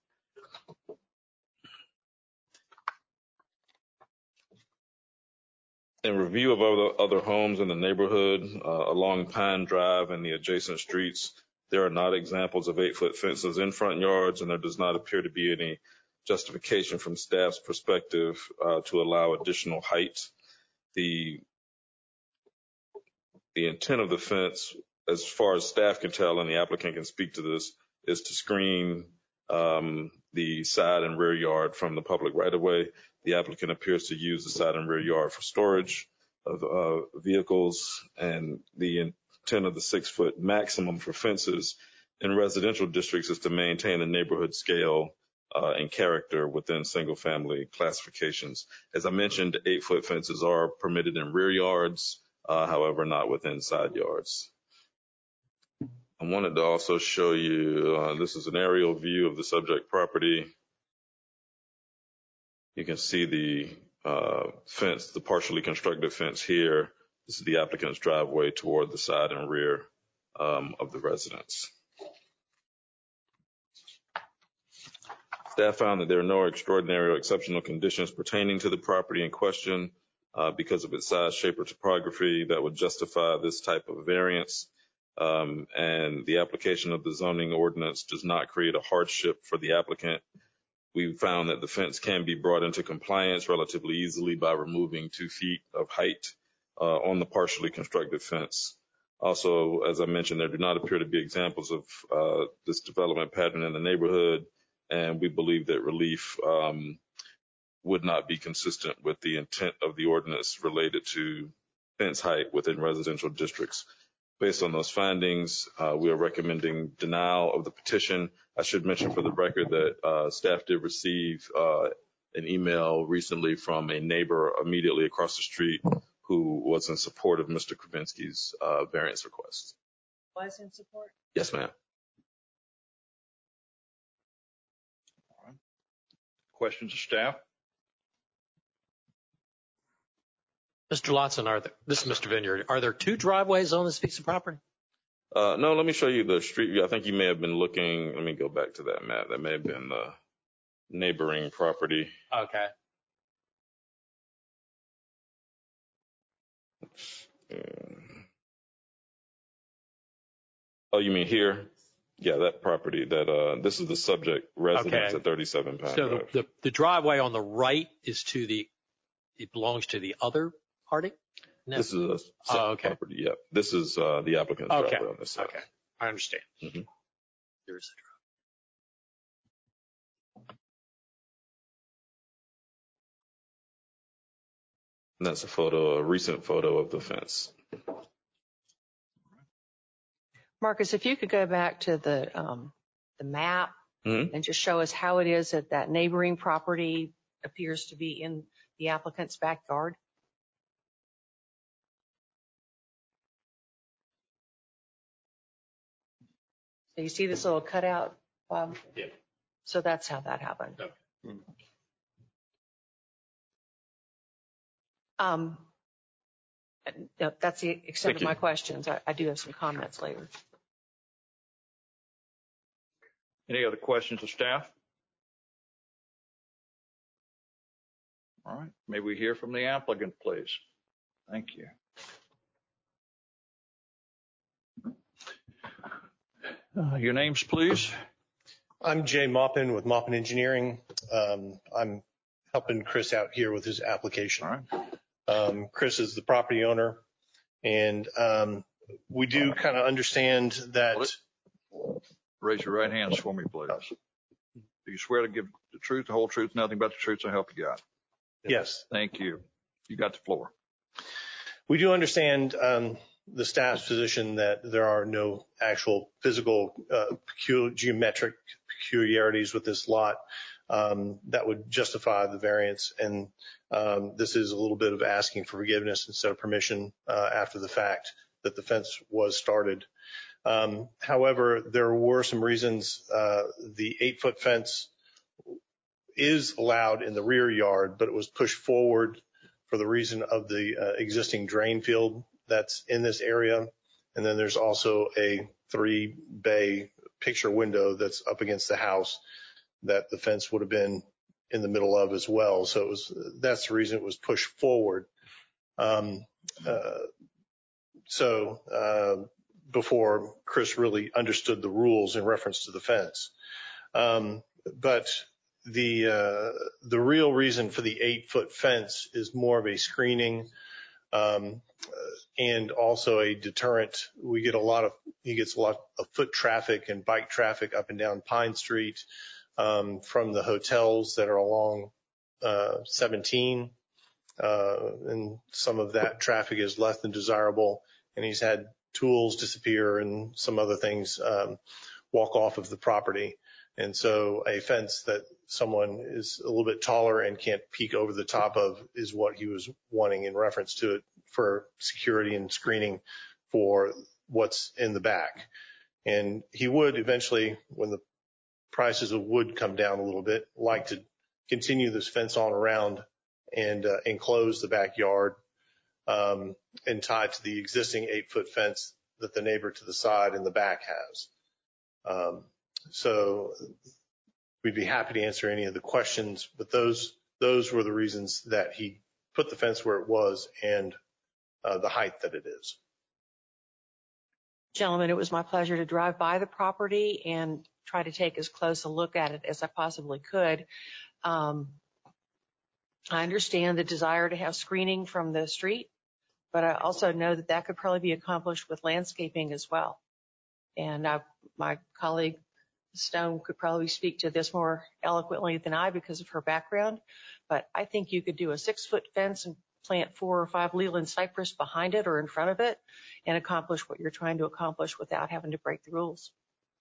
In review of other, other homes in the neighborhood uh, along Pine Drive and the adjacent streets, there are not examples of eight-foot fences in front yards, and there does not appear to be any justification from staff's perspective uh, to allow additional height. The, the intent of the fence, as far as staff can tell, and the applicant can speak to this, is to screen um, the side and rear yard from the public right-of-way. The applicant appears to use the side and rear yard for storage of uh, vehicles, and the intent of the six-foot maximum for fences in residential districts is to maintain the neighborhood scale uh, and character within single-family classifications. As I mentioned, eight-foot fences are permitted in rear yards, uh, however, not within side yards. I wanted to also show you, uh, this is an aerial view of the subject property. You can see the uh, fence, the partially constructed fence here. This is the applicant's driveway toward the side and rear um, of the residence. Staff found that there are no extraordinary or exceptional conditions pertaining to the property in question uh, because of its size, shape, or topography that would justify this type of variance. Um, and the application of the zoning ordinance does not create a hardship for the applicant. We found that the fence can be brought into compliance relatively easily by removing two feet of height uh, on the partially constructed fence. Also, as I mentioned, there do not appear to be examples of uh, this development pattern in the neighborhood, and we believe that relief um, would not be consistent with the intent of the ordinance related to fence height within residential districts. Based on those findings, uh, we are recommending denial of the petition. I should mention for the record that uh, staff did receive uh, an email recently from a neighbor immediately across the street who was in support of Mister Kravinsky's uh, variance request. Was in support? Yes, ma'am. All right. Questions of staff? Mister Lotson, are there, this is Mister Vineyard. Are there two driveways on this piece of property? Uh, no, let me show you the street view. I think you may have been looking. Let me go back to that map. That may have been the neighboring property. Okay. Uh, oh, you mean here? Yeah, that property. That uh, this is the subject residence Okay. at thirty-seven Pine So Drive. the, the, the driveway on the right is to the, it belongs to the other party? No. This is a Oh, okay. property. Yeah, this is uh, the applicant's Okay. driveway on this side. Okay. I understand. Mhm. There is a And that's a photo, a recent photo of the fence. Marcus, if you could go back to the, um, the map Mhm. and just show us how it is that that neighboring property appears to be in the applicant's backyard. So you see this little cutout, Bob? Yeah. So that's how that happened. Okay. Um, no, that's the extent Thank of you. my questions. I, I do have some comments later. Any other questions of staff? All right. May we hear from the applicant, please? Thank you. Uh, your names, please. I'm Jay Maupin with Maupin Engineering. Um, I'm helping Chris out here with his application. All right. Um, Chris is the property owner, and um, we do kind of understand that. Raise your right hands for me, please. Do you swear to give the truth, the whole truth, nothing but the truth, so help you God? Yes. Thank you. You got the floor. We do understand um, the staff's position that there are no actual physical uh, pecu- geometric peculiarities with this lot um, that would justify the variance. And um, this is a little bit of asking for forgiveness instead of permission uh, after the fact that the fence was started. Um, however, there were some reasons. Uh, the eight-foot fence is allowed in the rear yard, but it was pushed forward for the reason of the uh, existing drain field that's in this area. And then there's also a three bay picture window that's up against the house that the fence would have been in the middle of as well. So it was, that's the reason it was pushed forward. Um, uh, so, uh, before Chris really understood the rules in reference to the fence. Um, but the, uh, the real reason for the eight foot fence is more of a screening, um, and also a deterrent. We get a lot of, he gets a lot of foot traffic and bike traffic up and down Pine Street, um, from the hotels that are along, uh, seventeen. Uh, and some of that traffic is less than desirable. And he's had tools disappear and some other things, um, walk off of the property. And so a fence that someone is a little bit taller and can't peek over the top of is what he was wanting in reference to it for security and screening for what's in the back. And he would eventually, when the prices of wood come down a little bit, like to continue this fence on around and uh, enclose the backyard, um, and tied to the existing eight foot fence that the neighbor to the side and the back has. Um, so we'd be happy to answer any of the questions, but those, those were the reasons that he put the fence where it was and uh, the height that it is. Gentlemen, it was my pleasure to drive by the property and try to take as close a look at it as I possibly could. Um, I understand the desire to have screening from the street, but I also know that that could probably be accomplished with landscaping as well. And I, my colleague Stone could probably speak to this more eloquently than I because of her background, but I think you could do a six foot fence and plant four or five Leland cypress behind it or in front of it and accomplish what you're trying to accomplish without having to break the rules.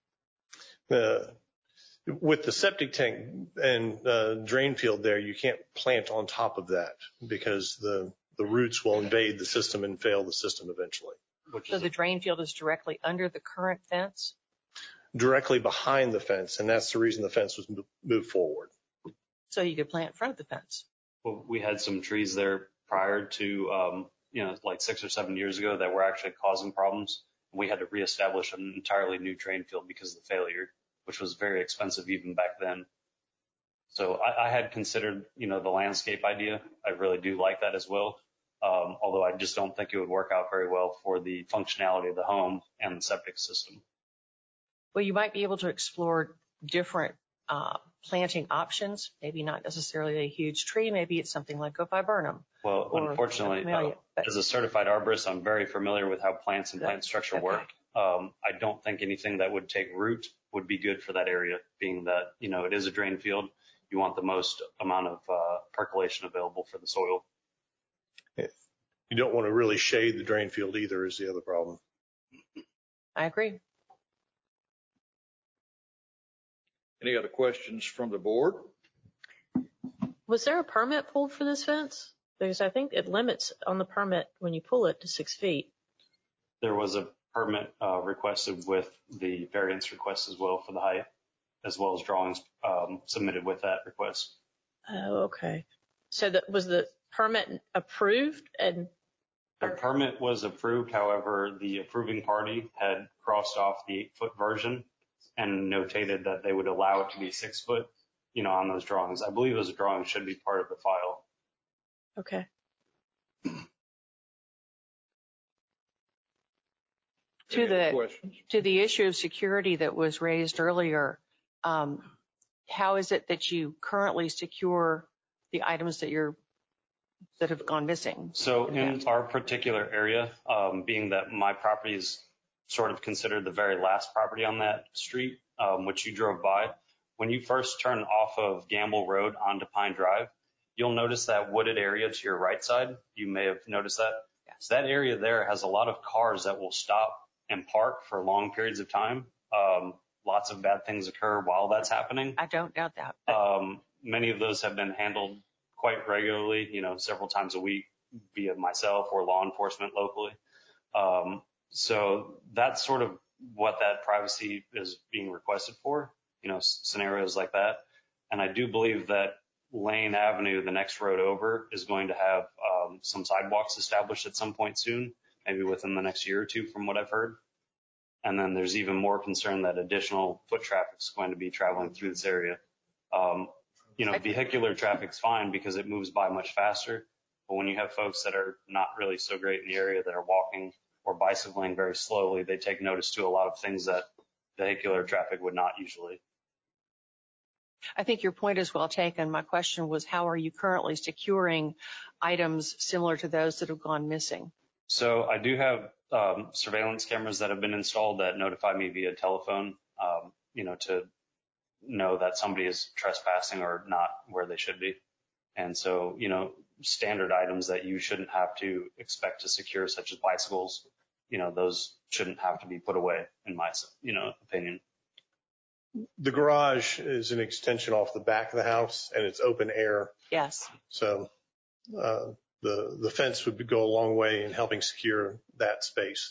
Uh, with the septic tank and uh, drain field there, you can't plant on top of that because the, the roots will invade the system and fail the system eventually. Which so the drain field is directly under the current fence? Directly behind the fence, and that's the reason the fence was moved forward. So you could plant in front of the fence? Well, we had some trees there prior to, um, you know, like six or seven years ago that were actually causing problems. We had to reestablish an entirely new drain field because of the failure, which was very expensive even back then. So I, I had considered, you know, the landscape idea. I really do like that as well. Um, although I just don't think it would work out very well for the functionality of the home and the septic system. Well, you might be able to explore different uh, planting options, maybe not necessarily a huge tree. Maybe it's something like Viburnum. Well, unfortunately, uh, as a certified arborist, I'm very familiar with how plants and plant structure okay. work. Um, I don't think anything that would take root would be good for that area, being that, you know, it is a drain field. You want the most amount of uh, percolation available for the soil. You don't want to really shade the drain field either is the other problem. I agree. Any other questions from the board? Was there a permit pulled for this fence? Because I think it limits on the permit when you pull it to six feet. There was a permit uh, requested with the variance request as well for the height, as well as drawings um, submitted with that request. Oh, okay. So that was the permit approved and the permit was approved. However, the approving party had crossed off the eight foot version and notated that they would allow it to be six foot, you know, on those drawings. I believe those drawings should be part of the file. Okay. To the, to the issue of security that was raised earlier, um, how is it that you currently secure the items that you're that have gone missing? So in our particular area, um, being that my property is sort of considered the very last property on that street, um, which you drove by, when you first turn off of Gamble Road onto Pine Drive, you'll notice that wooded area to your right side. You may have noticed that. Yes. That area there has a lot of cars that will stop and park for long periods of time. Um, lots of bad things occur while that's happening. I don't doubt that. Um, many of those have been handled quite regularly, you know, several times a week via myself or law enforcement locally. Um, so that's sort of what that privacy is being requested for, you know, scenarios like that. And I do believe that Lane Avenue, the next road over, is going to have um, some sidewalks established at some point soon, maybe within the next year or two from what I've heard. And then there's even more concern that additional foot traffic is going to be traveling through this area. Um, you know, vehicular traffic's fine because it moves by much faster. But when you have folks that are not really so great in the area that are walking or bicycling very slowly, they take notice to a lot of things that vehicular traffic would not usually. I think your point is well taken. My question was, how are you currently securing items similar to those that have gone missing? So I do have um, surveillance cameras that have been installed that notify me via telephone, um, you know, to know that somebody is trespassing or not where they should be. And so, you know, standard items that you shouldn't have to expect to secure, such as bicycles, you know, those shouldn't have to be put away, in my, you know, opinion. The garage is an extension off the back of the house, and it's open air. Yes. So uh, the the fence would go a long way in helping secure that space.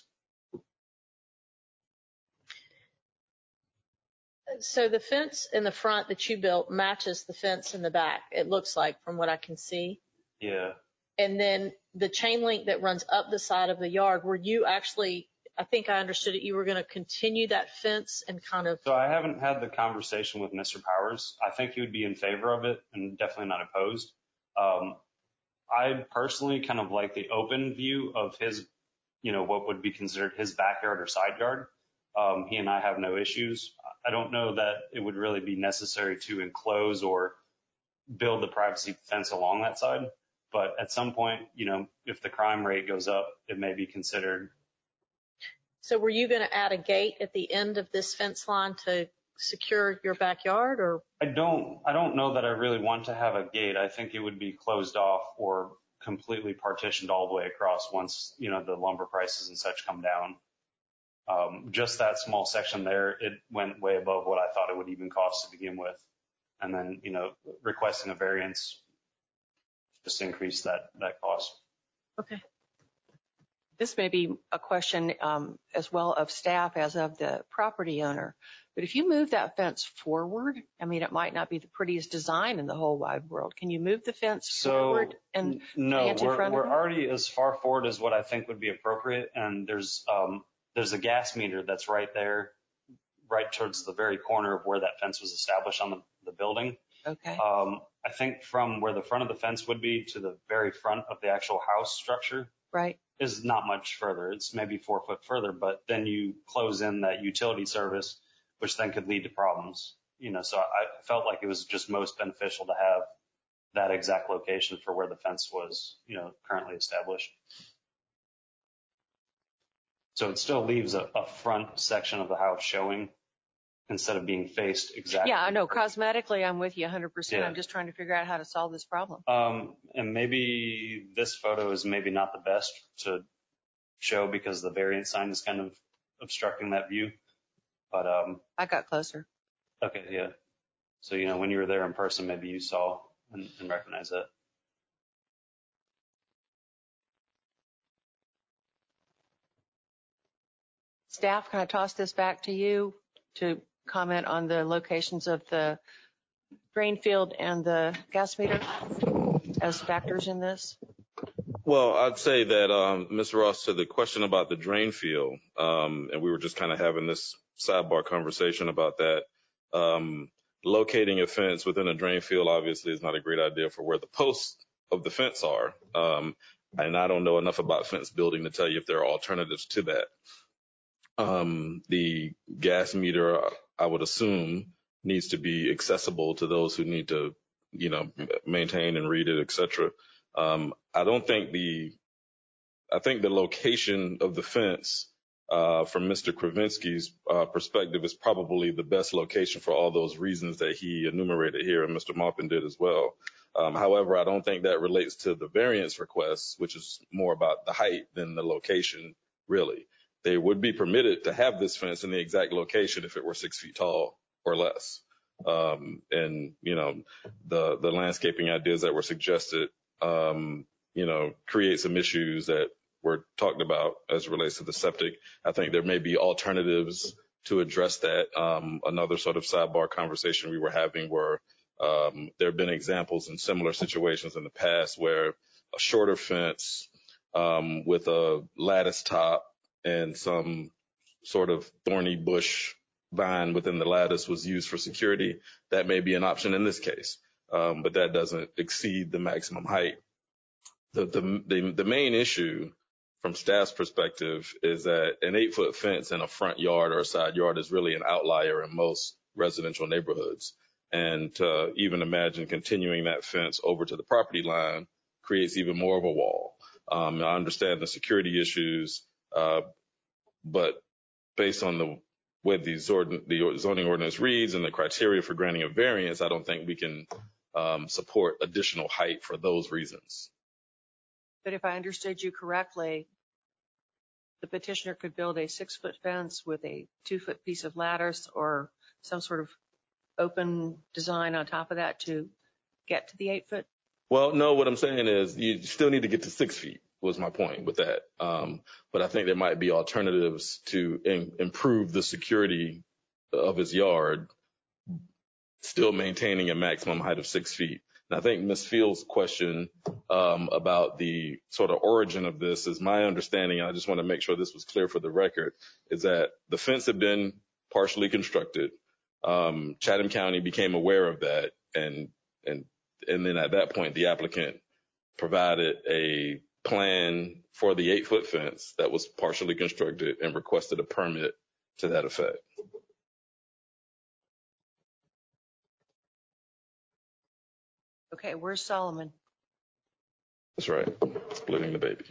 So the fence in the front that you built matches the fence in the back, it looks like, from what I can see. Yeah. And then the chain link that runs up the side of the yard, were you actually, I think I understood it, you were going to continue that fence and kind of. So I haven't had the conversation with Mister Powers. I think he would be in favor of it and definitely not opposed. Um, I personally kind of like the open view of his, you know, what would be considered his backyard or side yard. Um, he and I have no issues. I don't know that it would really be necessary to enclose or build the privacy fence along that side. But at some point, you know, if the crime rate goes up, it may be considered. So were you going to add a gate at the end of this fence line to secure your backyard, or? I don't, I don't know that I really want to have a gate. I think it would be closed off or completely partitioned all the way across once, you know, the lumber prices and such come down. Um, just that small section there, it went way above what I thought it would even cost to begin with. And then, you know, requesting a variance just increased that, that cost. Okay. This may be a question um, as well of staff as of the property owner. But if you move that fence forward, I mean, it might not be the prettiest design in the whole wide world. Can you move the fence so, forward and no, plant in we're, front we're of it? already as far forward as what I think would be appropriate. And there's, um, there's a gas meter that's right there, right towards the very corner of where that fence was established on the, the building. Okay. Um, I think from where the front of the fence would be to the very front of the actual house structure. Right. Is not much further. It's maybe four foot further, but then you close in that utility service, which then could lead to problems. You know, so I felt like it was just most beneficial to have that exact location for where the fence was, you know, currently established. So it still leaves a, a front section of the house showing instead of being faced exactly. Yeah, I know. Cosmetically, I'm with you one hundred percent. Yeah. I'm just trying to figure out how to solve this problem. Um, and maybe this photo is maybe not the best to show because the variance sign is kind of obstructing that view. But um, I got closer. Okay, yeah. So, you know, when you were there in person, maybe you saw and, and recognized that. Staff, can I toss this back to you to comment on the locations of the drain field and the gas meter as factors in this? Well, I'd say that, um, Mister Ross, to the question about the drain field, um, and we were just kind of having this sidebar conversation about that. Um, locating a fence within a drain field obviously is not a great idea for where the posts of the fence are. Um, and I don't know enough about fence building to tell you if there are alternatives to that. Um, the gas meter, I would assume, needs to be accessible to those who need to, you know, maintain and read it, et cetera. Um, I don't think the, I think the location of the fence, uh, from Mister Kravinsky's uh, perspective is probably the best location for all those reasons that he enumerated here, and Mister Maupin did as well. Um, however, I don't think that relates to the variance request, which is more about the height than the location, really. They would be permitted to have this fence in the exact location if it were six feet tall or less. Um, and, you know, the, the landscaping ideas that were suggested, um, you know, create some issues that were talked about as it relates to the septic. I think there may be alternatives to address that. Um, another sort of sidebar conversation we were having were um, there have been examples in similar situations in the past where a shorter fence um, with a lattice top and some sort of thorny bush vine within the lattice was used for security. That may be an option in this case, um, but that doesn't exceed the maximum height. The, the, the, the main issue from staff's perspective is that an eight foot fence in a front yard or a side yard is really an outlier in most residential neighborhoods. And to even imagine continuing that fence over to the property line creates even more of a wall. Um, I understand the security issues, uh, but based on the way the, the zoning ordinance reads and the criteria for granting a variance, I don't think we can um, support additional height for those reasons. But if I understood you correctly, the petitioner could build a six foot fence with a two foot piece of lattice or some sort of open design on top of that to get to the eight foot? Well, no, what I'm saying is you still need to get to six feet was my point with that. Um, but I think there might be alternatives to in, improve the security of his yard, still maintaining a maximum height of six feet. And I think Miz Fields' question um, about the sort of origin of this is my understanding. I just want to make sure this was clear for the record, is that the fence had been partially constructed. Um, Chatham County became aware of that. And, and, and then at that point, the applicant provided a plan for the eight foot fence that was partially constructed and requested a permit to that effect. Okay, where's Solomon? That's right. Splitting the baby.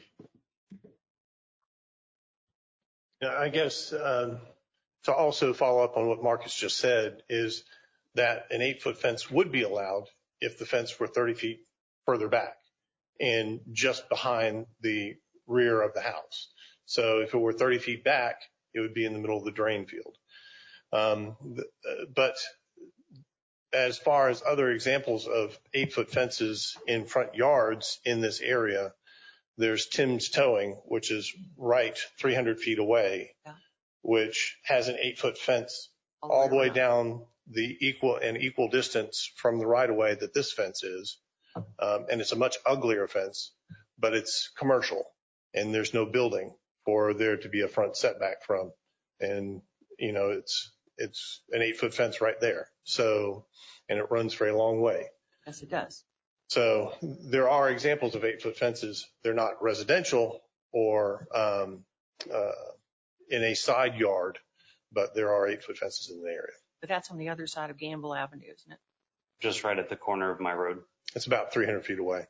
Yeah, I guess um, to also follow up on what Marcus just said is that an eight foot fence would be allowed if the fence were thirty feet further back and just behind the rear of the house. So if it were thirty feet back, it would be in the middle of the drain field. Um, but as far as other examples of eight foot fences in front yards in this area, there's Tim's Towing, which is right three hundred feet away, yeah. which has an eight foot fence all, all the way around. down the equal and equal distance from the right of way that this fence is. Um, and it's a much uglier fence, but it's commercial and there's no building for there to be a front setback from. And, you know, it's, it's an eight foot fence right there. So, and it runs for a long way. Yes, it does. So there are examples of eight foot fences. They're not residential or, um, uh, in a side yard, but there are eight foot fences in the area. But that's on the other side of Gamble Avenue, isn't it? Just right at the corner of my road. It's about three hundred feet away.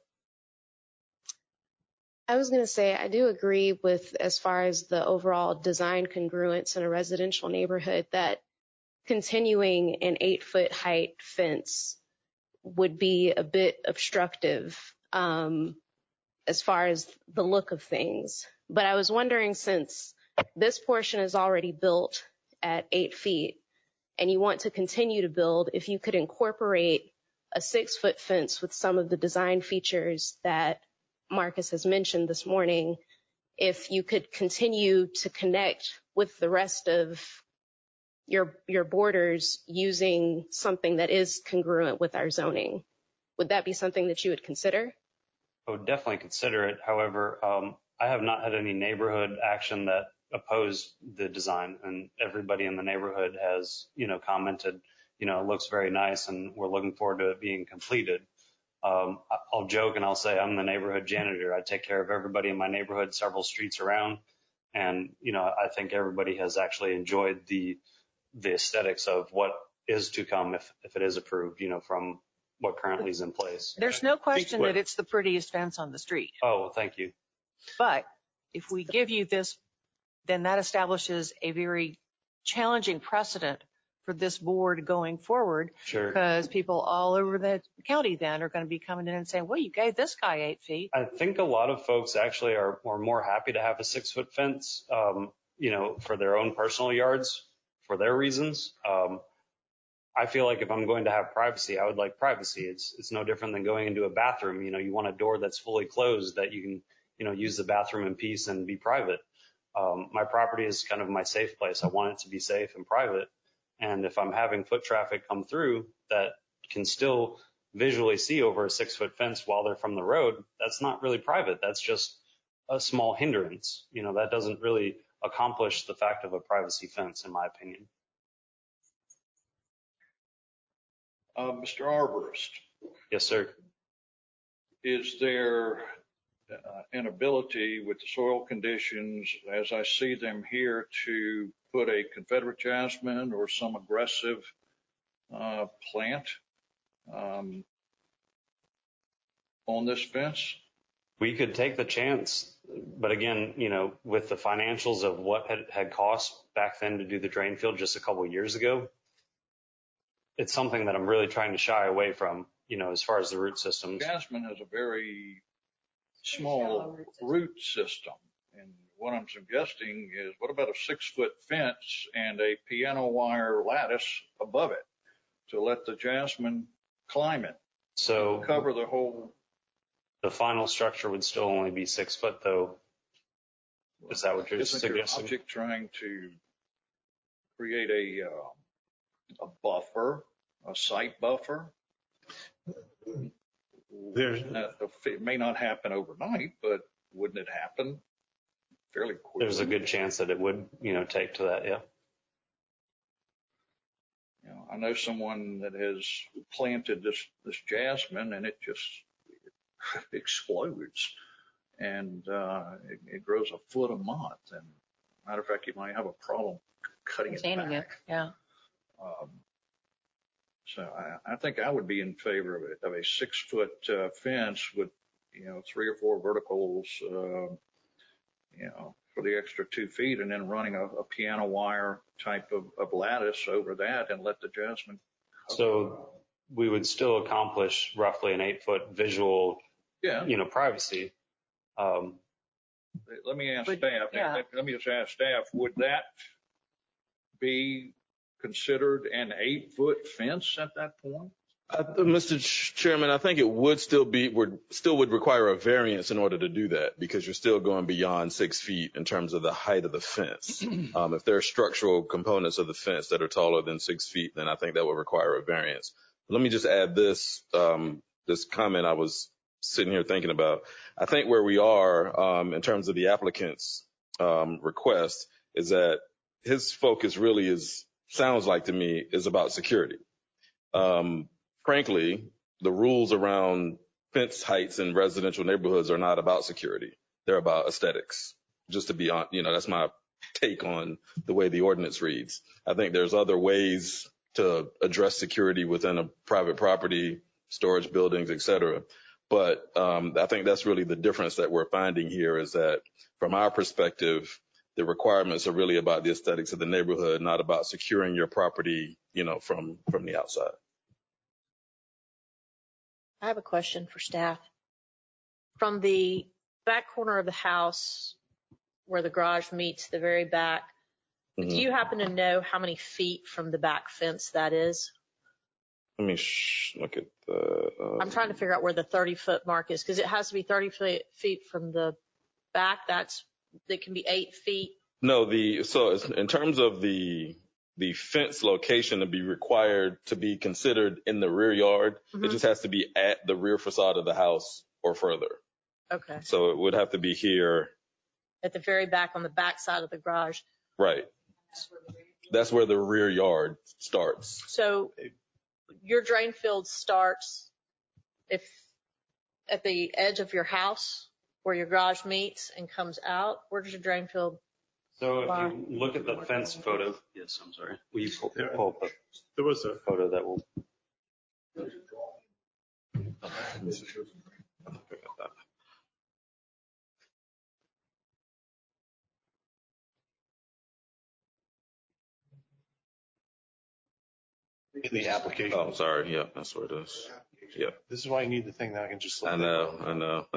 I was going to say, I do agree with as far as the overall design congruence in a residential neighborhood that continuing an eight foot height fence would be a bit obstructive um, as far as the look of things. But I was wondering, since this portion is already built at eight feet and you want to continue to build, if you could incorporate a six foot fence with some of the design features that Marcus has mentioned this morning, if you could continue to connect with the rest of your your borders using something that is congruent with our zoning, would that be something that you would consider? I would definitely consider it. However, um, I have not had any neighborhood action that opposed the design, and everybody in the neighborhood has, you know, commented, you know, it looks very nice and we're looking forward to it being completed. Um, I'll joke and I'll say I'm the neighborhood janitor. I take care of everybody in my neighborhood, several streets around. And, you know, I think everybody has actually enjoyed the, the aesthetics of what is to come if, if it is approved, you know, from what currently is in place. There's no question that it's the prettiest fence on the street. Oh, thank you. But if we give you this, then that establishes a very challenging precedent for this board going forward. Sure. Because people all over the county then are going to be coming in and saying, well, you gave this guy eight feet. I think a lot of folks actually are, are more happy to have a six foot fence, um, you know, for their own personal yards, for their reasons. Um, I feel like if I'm going to have privacy, I would like privacy. It's, it's no different than going into a bathroom. You know, you want a door that's fully closed that you can, you know, use the bathroom in peace and be private. Um, my property is kind of my safe place. I want it to be safe and private. And if I'm having foot traffic come through that can still visually see over a six foot fence while they're from the road, that's not really private. That's just a small hindrance. You know, that doesn't really accomplish the fact of a privacy fence, in my opinion. Uh, Mister Arborist. Yes, sir. Is there uh, an ability with the soil conditions, as I see them here, to put a Confederate jasmine or some aggressive uh, plant um, on this fence? We could take the chance, but again, you know, with the financials of what had, had cost back then to do the drain field just a couple of years ago, it's something that I'm really trying to shy away from, you know, as far as the root systems. Jasmine has a very small root system. And what I'm suggesting is, what about a six foot fence and a piano wire lattice above it to let the jasmine climb it? So cover the whole. The final structure would still only be six foot though. Is that what you're Isn't suggesting? your object trying to create a, uh, a buffer, a site buffer? There's, it may not happen overnight, but wouldn't it happen fairly quickly? There's a good chance that it would, you know, take to that. Yeah. You know, I know someone that has planted this, this jasmine and it just explodes and, uh, it, it grows a foot a month. And matter of fact, you might have a problem cutting Containing it back. it, yeah. Um, so I, I think I would be in favor of it, of a six foot uh, fence with, you know, three or four verticals, uh, you know, for the extra two feet and then running a, a piano wire type of, of lattice over that and let the jasmine. So we would still accomplish roughly an eight foot visual, yeah. you know, privacy. Um, let me ask But, staff, yeah. let me just ask staff, would that be considered an eight foot fence at that point? Uh, Mister Chairman, I think it would still be, would still would require a variance in order to do that because you're still going beyond six feet in terms of the height of the fence. Um, if there are structural components of the fence that are taller than six feet, then I think that would require a variance. Let me just add this, um, this comment I was sitting here thinking about. I think where we are, um, in terms of the applicant's, um, request is that his focus really is, sounds like to me, is about security. Um, Frankly, the rules around fence heights in residential neighborhoods are not about security. They're about aesthetics. Just to be on, you know, that's my take on the way the ordinance reads. I think there's other ways to address security within a private property, storage buildings, et cetera. But um, I think that's really the difference that we're finding here is that from our perspective, the requirements are really about the aesthetics of the neighborhood, not about securing your property, you know, from, from the outside. I have a question for staff. From the back corner of the house where the garage meets the very back, mm-hmm. do you happen to know how many feet from the back fence that is? Let me sh- look at the... Um, I'm trying to figure out where the thirty foot mark is because it has to be thirty feet from the back. That's, that can be eight feet. No, the, so in terms of the, the fence location to be required to be considered in the rear yard, mm-hmm. it just has to be at the rear facade of the house or further. Okay. So it would have to be here. At the very back on the back side of the garage. Right. That's where the rear yard starts. So your drain field starts if at the edge of your house where your garage meets and comes out. Where does your drain field? So if you look at the fence photo, yes, I'm sorry. Will you pull, pull up the, there was a photo that will. In the application. Oh, sorry. Yeah, that's what it is. Yeah. This is why you need the thing that I can just look I know, I know.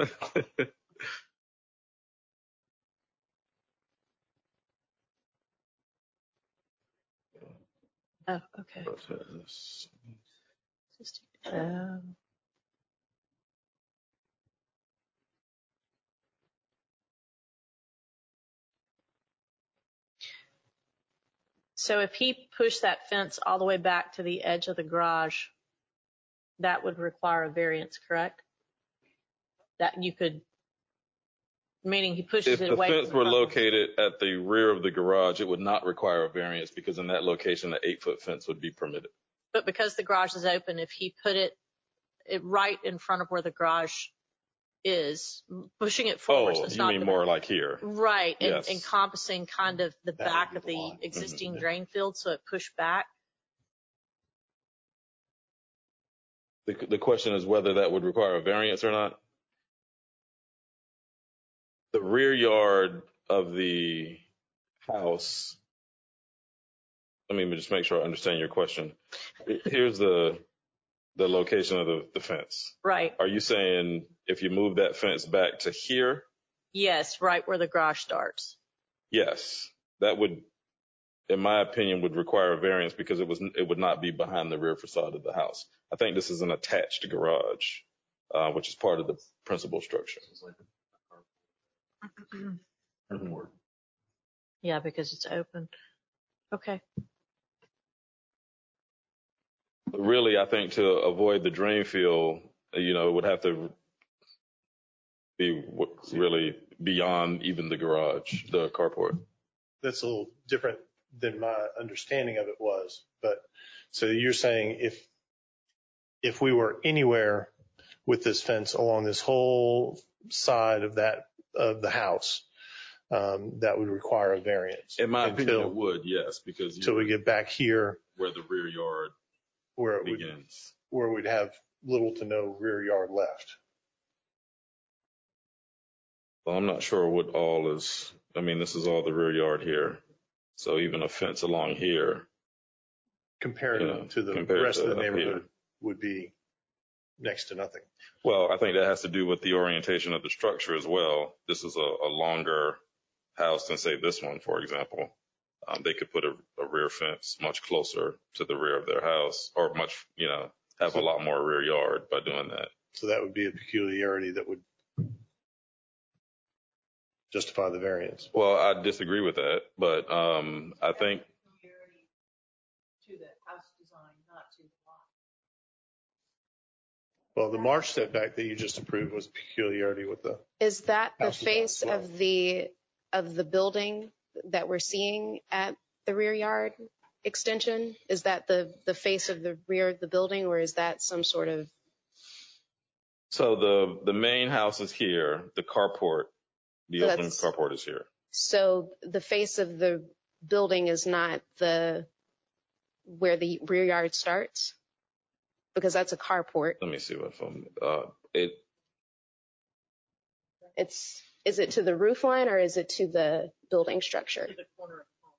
Oh, okay. Um, So if he pushed that fence all the way back to the edge of the garage, that would require a variance, correct? That you could, meaning he pushes If it the away. fence from were the property. located at the rear of the garage, it would not require a variance because in that location, an eight foot fence would be permitted. But because the garage is open, if he put it, it right in front of where the garage is, pushing it forward. so Oh, it's you not mean the- more like here? Right, and Yes. encompassing kind of the That back would of be the the line. existing Mhm. drain field, so it pushed back. The, the question is whether that would require a variance or not. The rear yard of the house, let me just make sure I understand your question. Here's the the location of the, the fence. Right. Are you saying if you move that fence back to here? Yes, right where the garage starts. Yes, that would, in my opinion, would require a variance because it was it would not be behind the rear facade of the house. I think this is an attached garage, uh, which is part of the principal structure. Yeah, because it's open. Okay. But really, I think to avoid the drain field, you know, it would have to be w- really beyond even the garage, the carport. That's a little different than my understanding of it was. But so you're saying if if we were anywhere with this fence along this whole side of that of the house, um, that would require a variance. In my opinion, until, it would, yes, because until we get back here where the rear yard where it would, begins. where we'd have little to no rear yard left. Well, I'm not sure what all is. I mean, this is all the rear yard here. So even a fence along here, Compared you know, to the compared rest to of the up here. neighborhood would be next to nothing. Well, I think that has to do with the orientation of the structure as well. This is a, a longer house than, say, this one, for example. Um, they could put a, a rear fence much closer to the rear of their house, or much, you know, have a lot more rear yard by doing that. So that would be a peculiarity that would justify the variance. Well, I disagree with that, but um, I think To the house design, not to the lot. Well, the marsh setback that you just approved was a peculiarity with the. Is that the House design face as well. of the, of the building that we're seeing at the rear yard extension? Is that the, the face of the rear of the building, or is that some sort of? so. The the main house is here. The carport, the So open that's- carport is here. So the face of the building is not the, where the rear yard starts? Because that's a carport. Let me see what phone. Uh, it It's, is it to the roof line or is it to the building structure? To the corner of the home.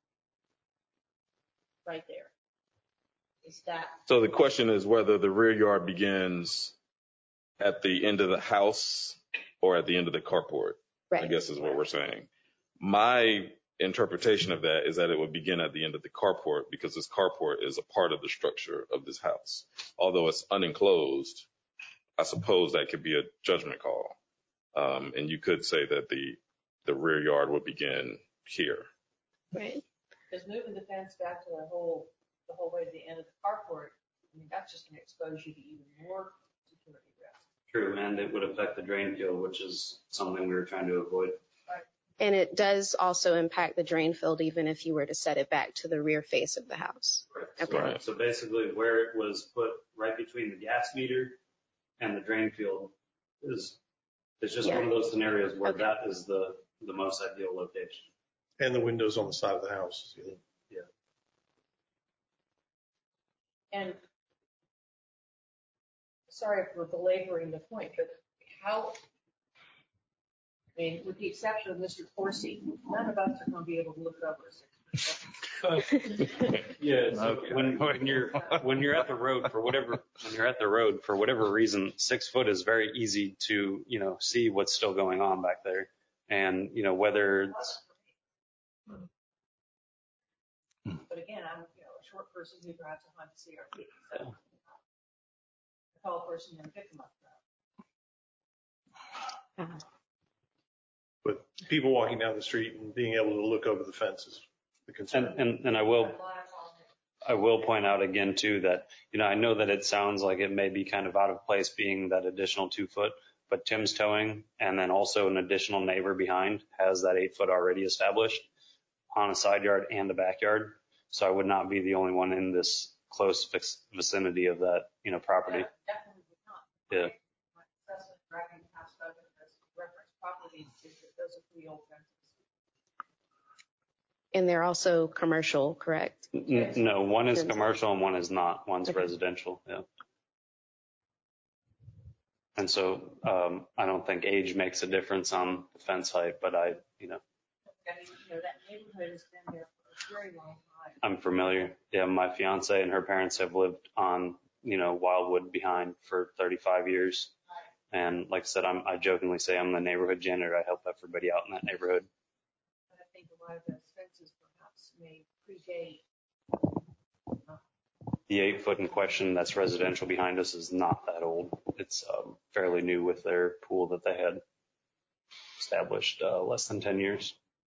Right there. Is that? so the question is whether the rear yard begins at the end of the house or at the end of the carport. I Right. guess is what we're saying. My interpretation of that is that it would begin at the end of the carport because this carport is a part of the structure of this house. Although it's unenclosed, I suppose that could be a judgment call. Um, and you could say that the the rear yard would begin here. Right. Because moving the fence back to the whole, the whole way to the end of the carport, I mean, that's just going to expose you to even more security risk. True, and it would affect the drain field, which is something we were trying to avoid. And it does also impact the drain field even if you were to set it back to the rear face of the house. So, Okay. so basically where it was put right between the gas meter and the drain field is, is just Yeah. one of those scenarios where Okay. that is the, the most ideal location. And the windows on the side of the house. Yeah. And sorry for belaboring the point, but how, I mean, with the exception of Mister Corsi, none of us are going to be able to look over a six percent. Yeah. So Okay. when, when you're, when you're at the road for whatever, when you're at the road for whatever reason, six foot is very easy to, you know, see what's still going on back there. And, you know, whether it's, But again, I'm, you know, a short person who drives a Honda C R V. So a tall person can pick them up. But people walking down the street and being able to look over the fence is the concern. and, and, and I will, I will point out again too that, you know, I know that it sounds like it may be kind of out of place being that additional two foot, but Tim's Towing and then also an additional neighbor behind has that eight foot already established on a side yard and a backyard. So I would not be the only one in this close vicinity of that, you know, property. Yeah, definitely would not. Yeah. My assessment driving past other reference properties is that those are three old fences. And they're also commercial, correct? N- No, one is commercial and one is not. One's Okay. residential. Yeah. And so um, I don't think age makes a difference on the fence height, but I, you know, I mean, you know, that neighborhood has been there for a very long time. I'm familiar. Yeah, my fiance and her parents have lived on, you know, Wildwood behind for thirty-five years. And like I said, I'm, I jokingly say I'm the neighborhood janitor. I help everybody out in that neighborhood. But I think a lot of those fences perhaps may predate. The eight foot in question that's residential behind us is not that old. It's um, fairly new with their pool that they had established uh, less than ten years.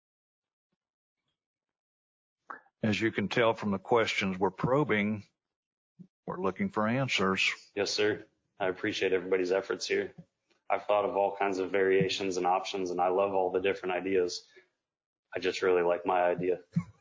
As you can tell from the questions we're probing, we're looking for answers. Yes, sir. I appreciate everybody's efforts here. I've thought of all kinds of variations and options, and I love all the different ideas. I just really like my idea.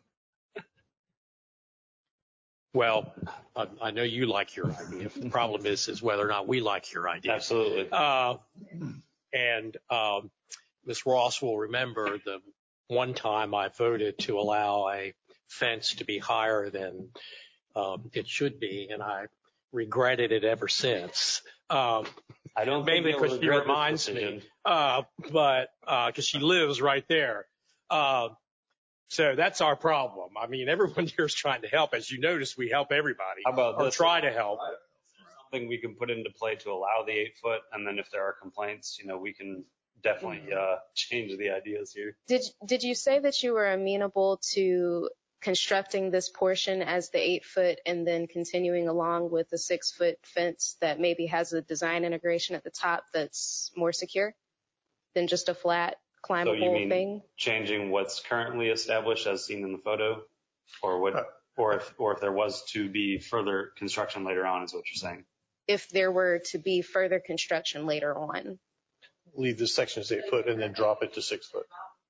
Well, I, I know you like your idea. The problem is, is whether or not we like your idea. Absolutely. Uh, and um, Miz Ross will remember the one time I voted to allow a fence to be higher than um, it should be, and I regretted it ever since. Um, I don't mainly think because she reminds me, uh, but because uh, she lives right there. Uh, so that's our problem. I mean, everyone here is trying to help. As you notice, we help everybody. How about or this? try to help. Something we can put into play to allow the eight foot, and then if there are complaints, you know, we can definitely uh, change the ideas here. Did Did you say that you were amenable to constructing this portion as the eight foot and then continuing along with the six foot fence that maybe has a design integration at the top that's more secure than just a flat climbable so you mean thing? Changing what's currently established as seen in the photo, or what, or if or if there was to be further construction later on, is what you're saying? If there were to be further construction later on. Leave this section as eight foot and then drop it to six foot.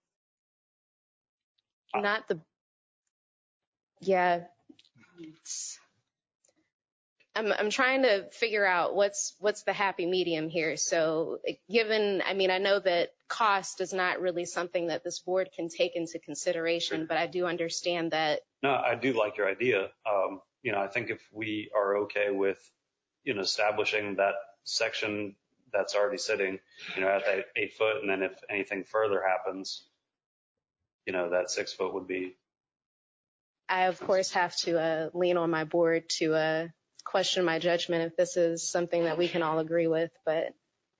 Not the, yeah. It's, I'm I'm trying to figure out what's what's the happy medium here. So given, I mean, I know that cost is not really something that this board can take into consideration, but I do understand that. No, I do like your idea. Um, you know, I think if we are okay with, you know, establishing that section that's already sitting, you know, at that eight foot, and then if anything further happens, you know, that six foot would be. I, of course, have to uh, lean on my board to uh, question my judgment if this is something that we can all agree with, but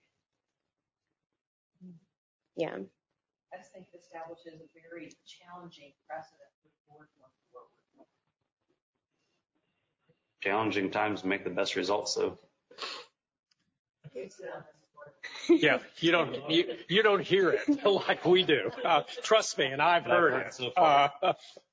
yeah. I just think it establishes a very challenging precedent for the board going forward. Challenging times make the best results, though. Yeah, you don't you, you don't hear it like we do. Uh, trust me, and I've heard, heard it. So far. Uh,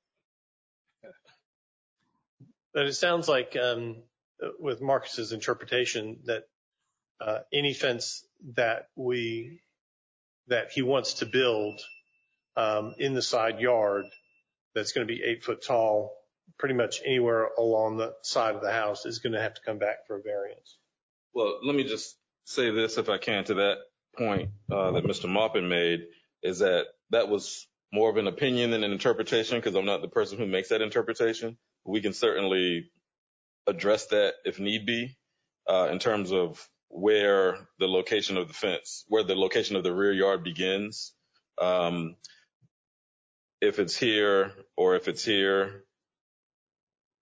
But it sounds like, um, with Marcus's interpretation, that uh, any fence that we that he wants to build um, in the side yard that's going to be eight foot tall, pretty much anywhere along the side of the house, is going to have to come back for a variance. Well, let me just say this, if I can, to that point uh, that Mister Maupin made, is that that was more of an opinion than an interpretation, because I'm not the person who makes that interpretation. We can certainly address that if need be, uh, in terms of where the location of the fence, where the location of the rear yard begins. Um, if it's here or if it's here,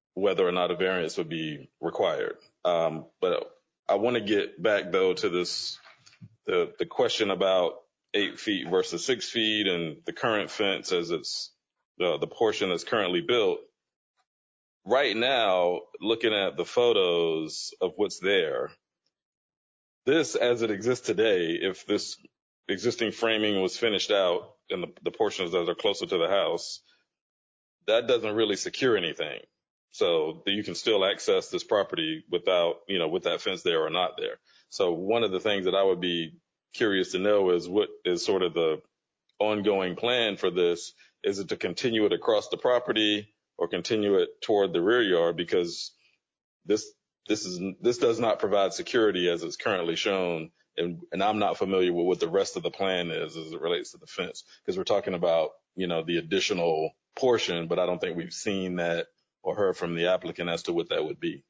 whether or not a variance would be required. Um, but I want to get back though to this, the, the question about eight feet versus six feet and the current fence as it's uh, the portion that's currently built. Right now, looking at the photos of what's there, this as it exists today, if this existing framing was finished out and the, the portions that are closer to the house, that doesn't really secure anything. So you can still access this property without, you know, with that fence there or not there. So one of the things that I would be curious to know is what is sort of the ongoing plan for this. Is it to continue it across the property or continue it toward the rear yard? Because this this is this does not provide security as it's currently shown, and and I'm not familiar with what the rest of the plan is as it relates to the fence, because we're talking about, you know, the additional portion, but I don't think we've seen that or heard from the applicant as to what that would be.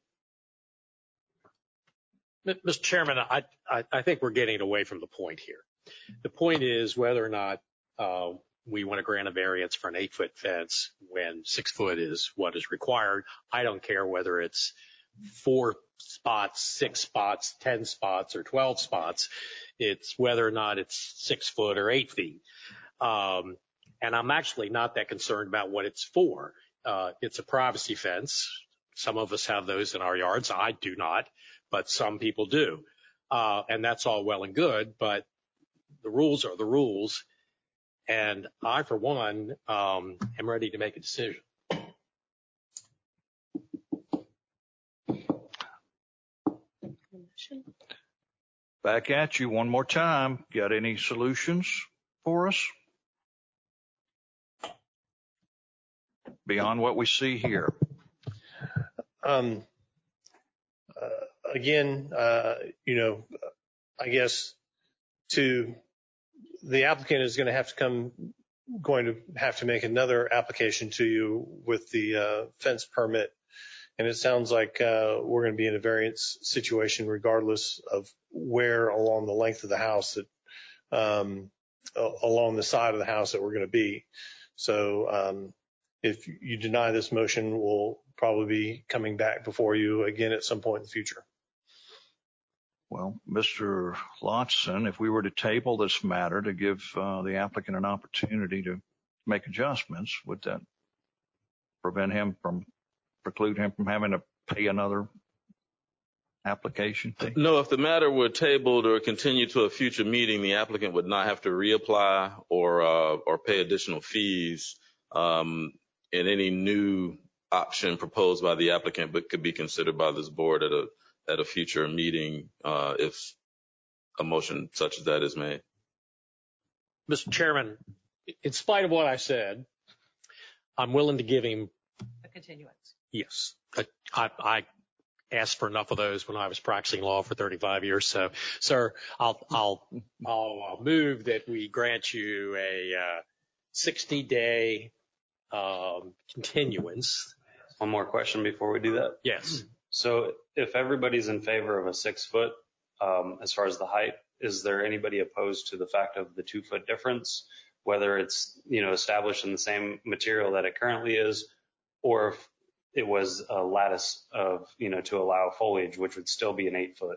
Mister Chairman, I, I, I think we're getting away from the point here. The point is whether or not uh, we want to grant a variance for an eight-foot fence when six foot is what is required. I don't care whether it's four spots, six spots, ten spots, or twelve spots. It's whether or not it's six foot or eight feet. Um, and I'm actually not that concerned about what it's for. Uh, it's a privacy fence. Some of us have those in our yards. I do not, but some people do. Uh, and that's all well and good, but the rules are the rules. And I, for one, um, am ready to make a decision. Back at you one more time. Got any solutions for us beyond what we see here? Um, uh, again, uh, you know, I guess to the applicant is going to have to come, going to have to make another application to you with the uh, fence permit. And it sounds like uh, we're going to be in a variance situation regardless of where along the length of the house that, um, along the side of the house that we're going to be. So um, if you deny this motion, we'll probably be coming back before you again at some point in the future. Well, Mister Lotson, if we were to table this matter to give uh, the applicant an opportunity to make adjustments, would that prevent him from, preclude him from having to pay another application fee? No, if the matter were tabled or continued to a future meeting, the applicant would not have to reapply or uh, or pay additional fees. Um, and any new option proposed by the applicant but could be considered by this board at a at a future meeting uh, if a motion such as that is made. Mister Chairman, in spite of what I said, I'm willing to give him A continuance. yes. I, I, I asked for enough of those when I was practicing law for thirty-five years. So, sir, I'll I'll I'll move that we grant you a uh, sixty day um, continuance. One more question before we do that. Yes. So if everybody's in favor of a six foot, um, as far as the height, is there anybody opposed to the fact of the two foot difference, whether it's, you know, established in the same material that it currently is, or if it was a lattice of, you know, to allow foliage, which would still be an eight foot?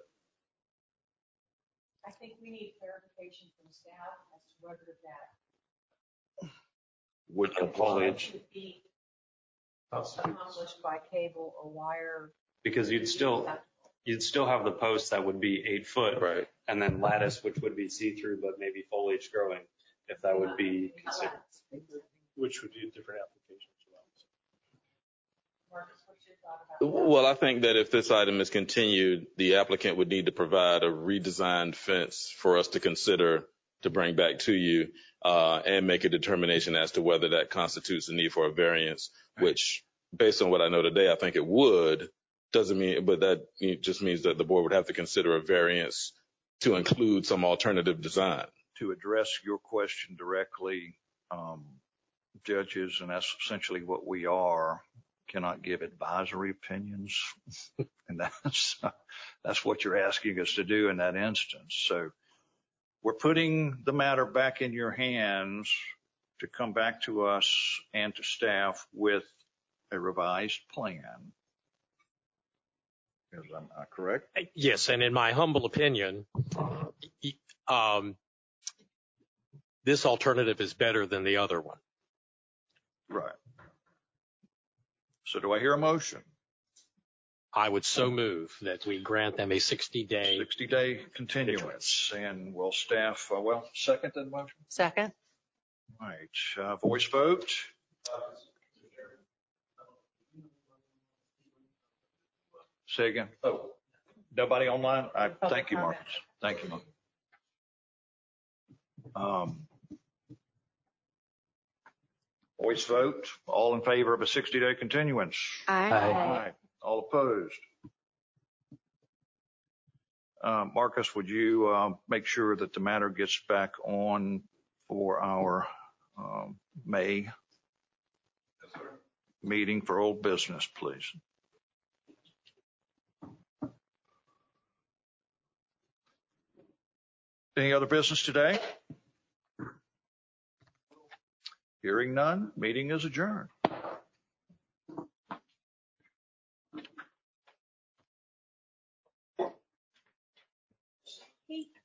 I think we need clarification from staff as to whether that Would the foliage should be accomplished by cable or wire. Because you'd still you'd still have the post that would be eight foot, right? And then lattice, which would be see through, but maybe foliage growing, if that would be considered. Which would be a different application as well. Well, I think that if this item is continued, the applicant would need to provide a redesigned fence for us to consider to bring back to you uh, and make a determination as to whether that constitutes a need for a variance, which based on what I know today, I think it would. Doesn't mean, but that just means that the board would have to consider a variance to include some alternative design. To address your question directly, um, judges, and that's essentially what we are, cannot give advisory opinions. And that's, that's what you're asking us to do in that instance. So we're putting the matter back in your hands to come back to us and to staff with a revised plan. Is that correct? Yes, and in my humble opinion, um, this alternative is better than the other one. Right. So do I hear a motion? I would so move that we grant them a sixty day sixty day continuance. And will staff, uh, well, second that motion? Second. All right. Uh, voice vote. Say again. Oh, nobody online? I, thank you, Marcus. Thank you, Marcus. Um, voice vote. All in favor of a sixty day continuance? Aye. Aye. All opposed? Uh, Marcus, would you uh, make sure that the matter gets back on for our um, May meeting for old business, please? Any other business today? Hearing none, meeting is adjourned. Hey.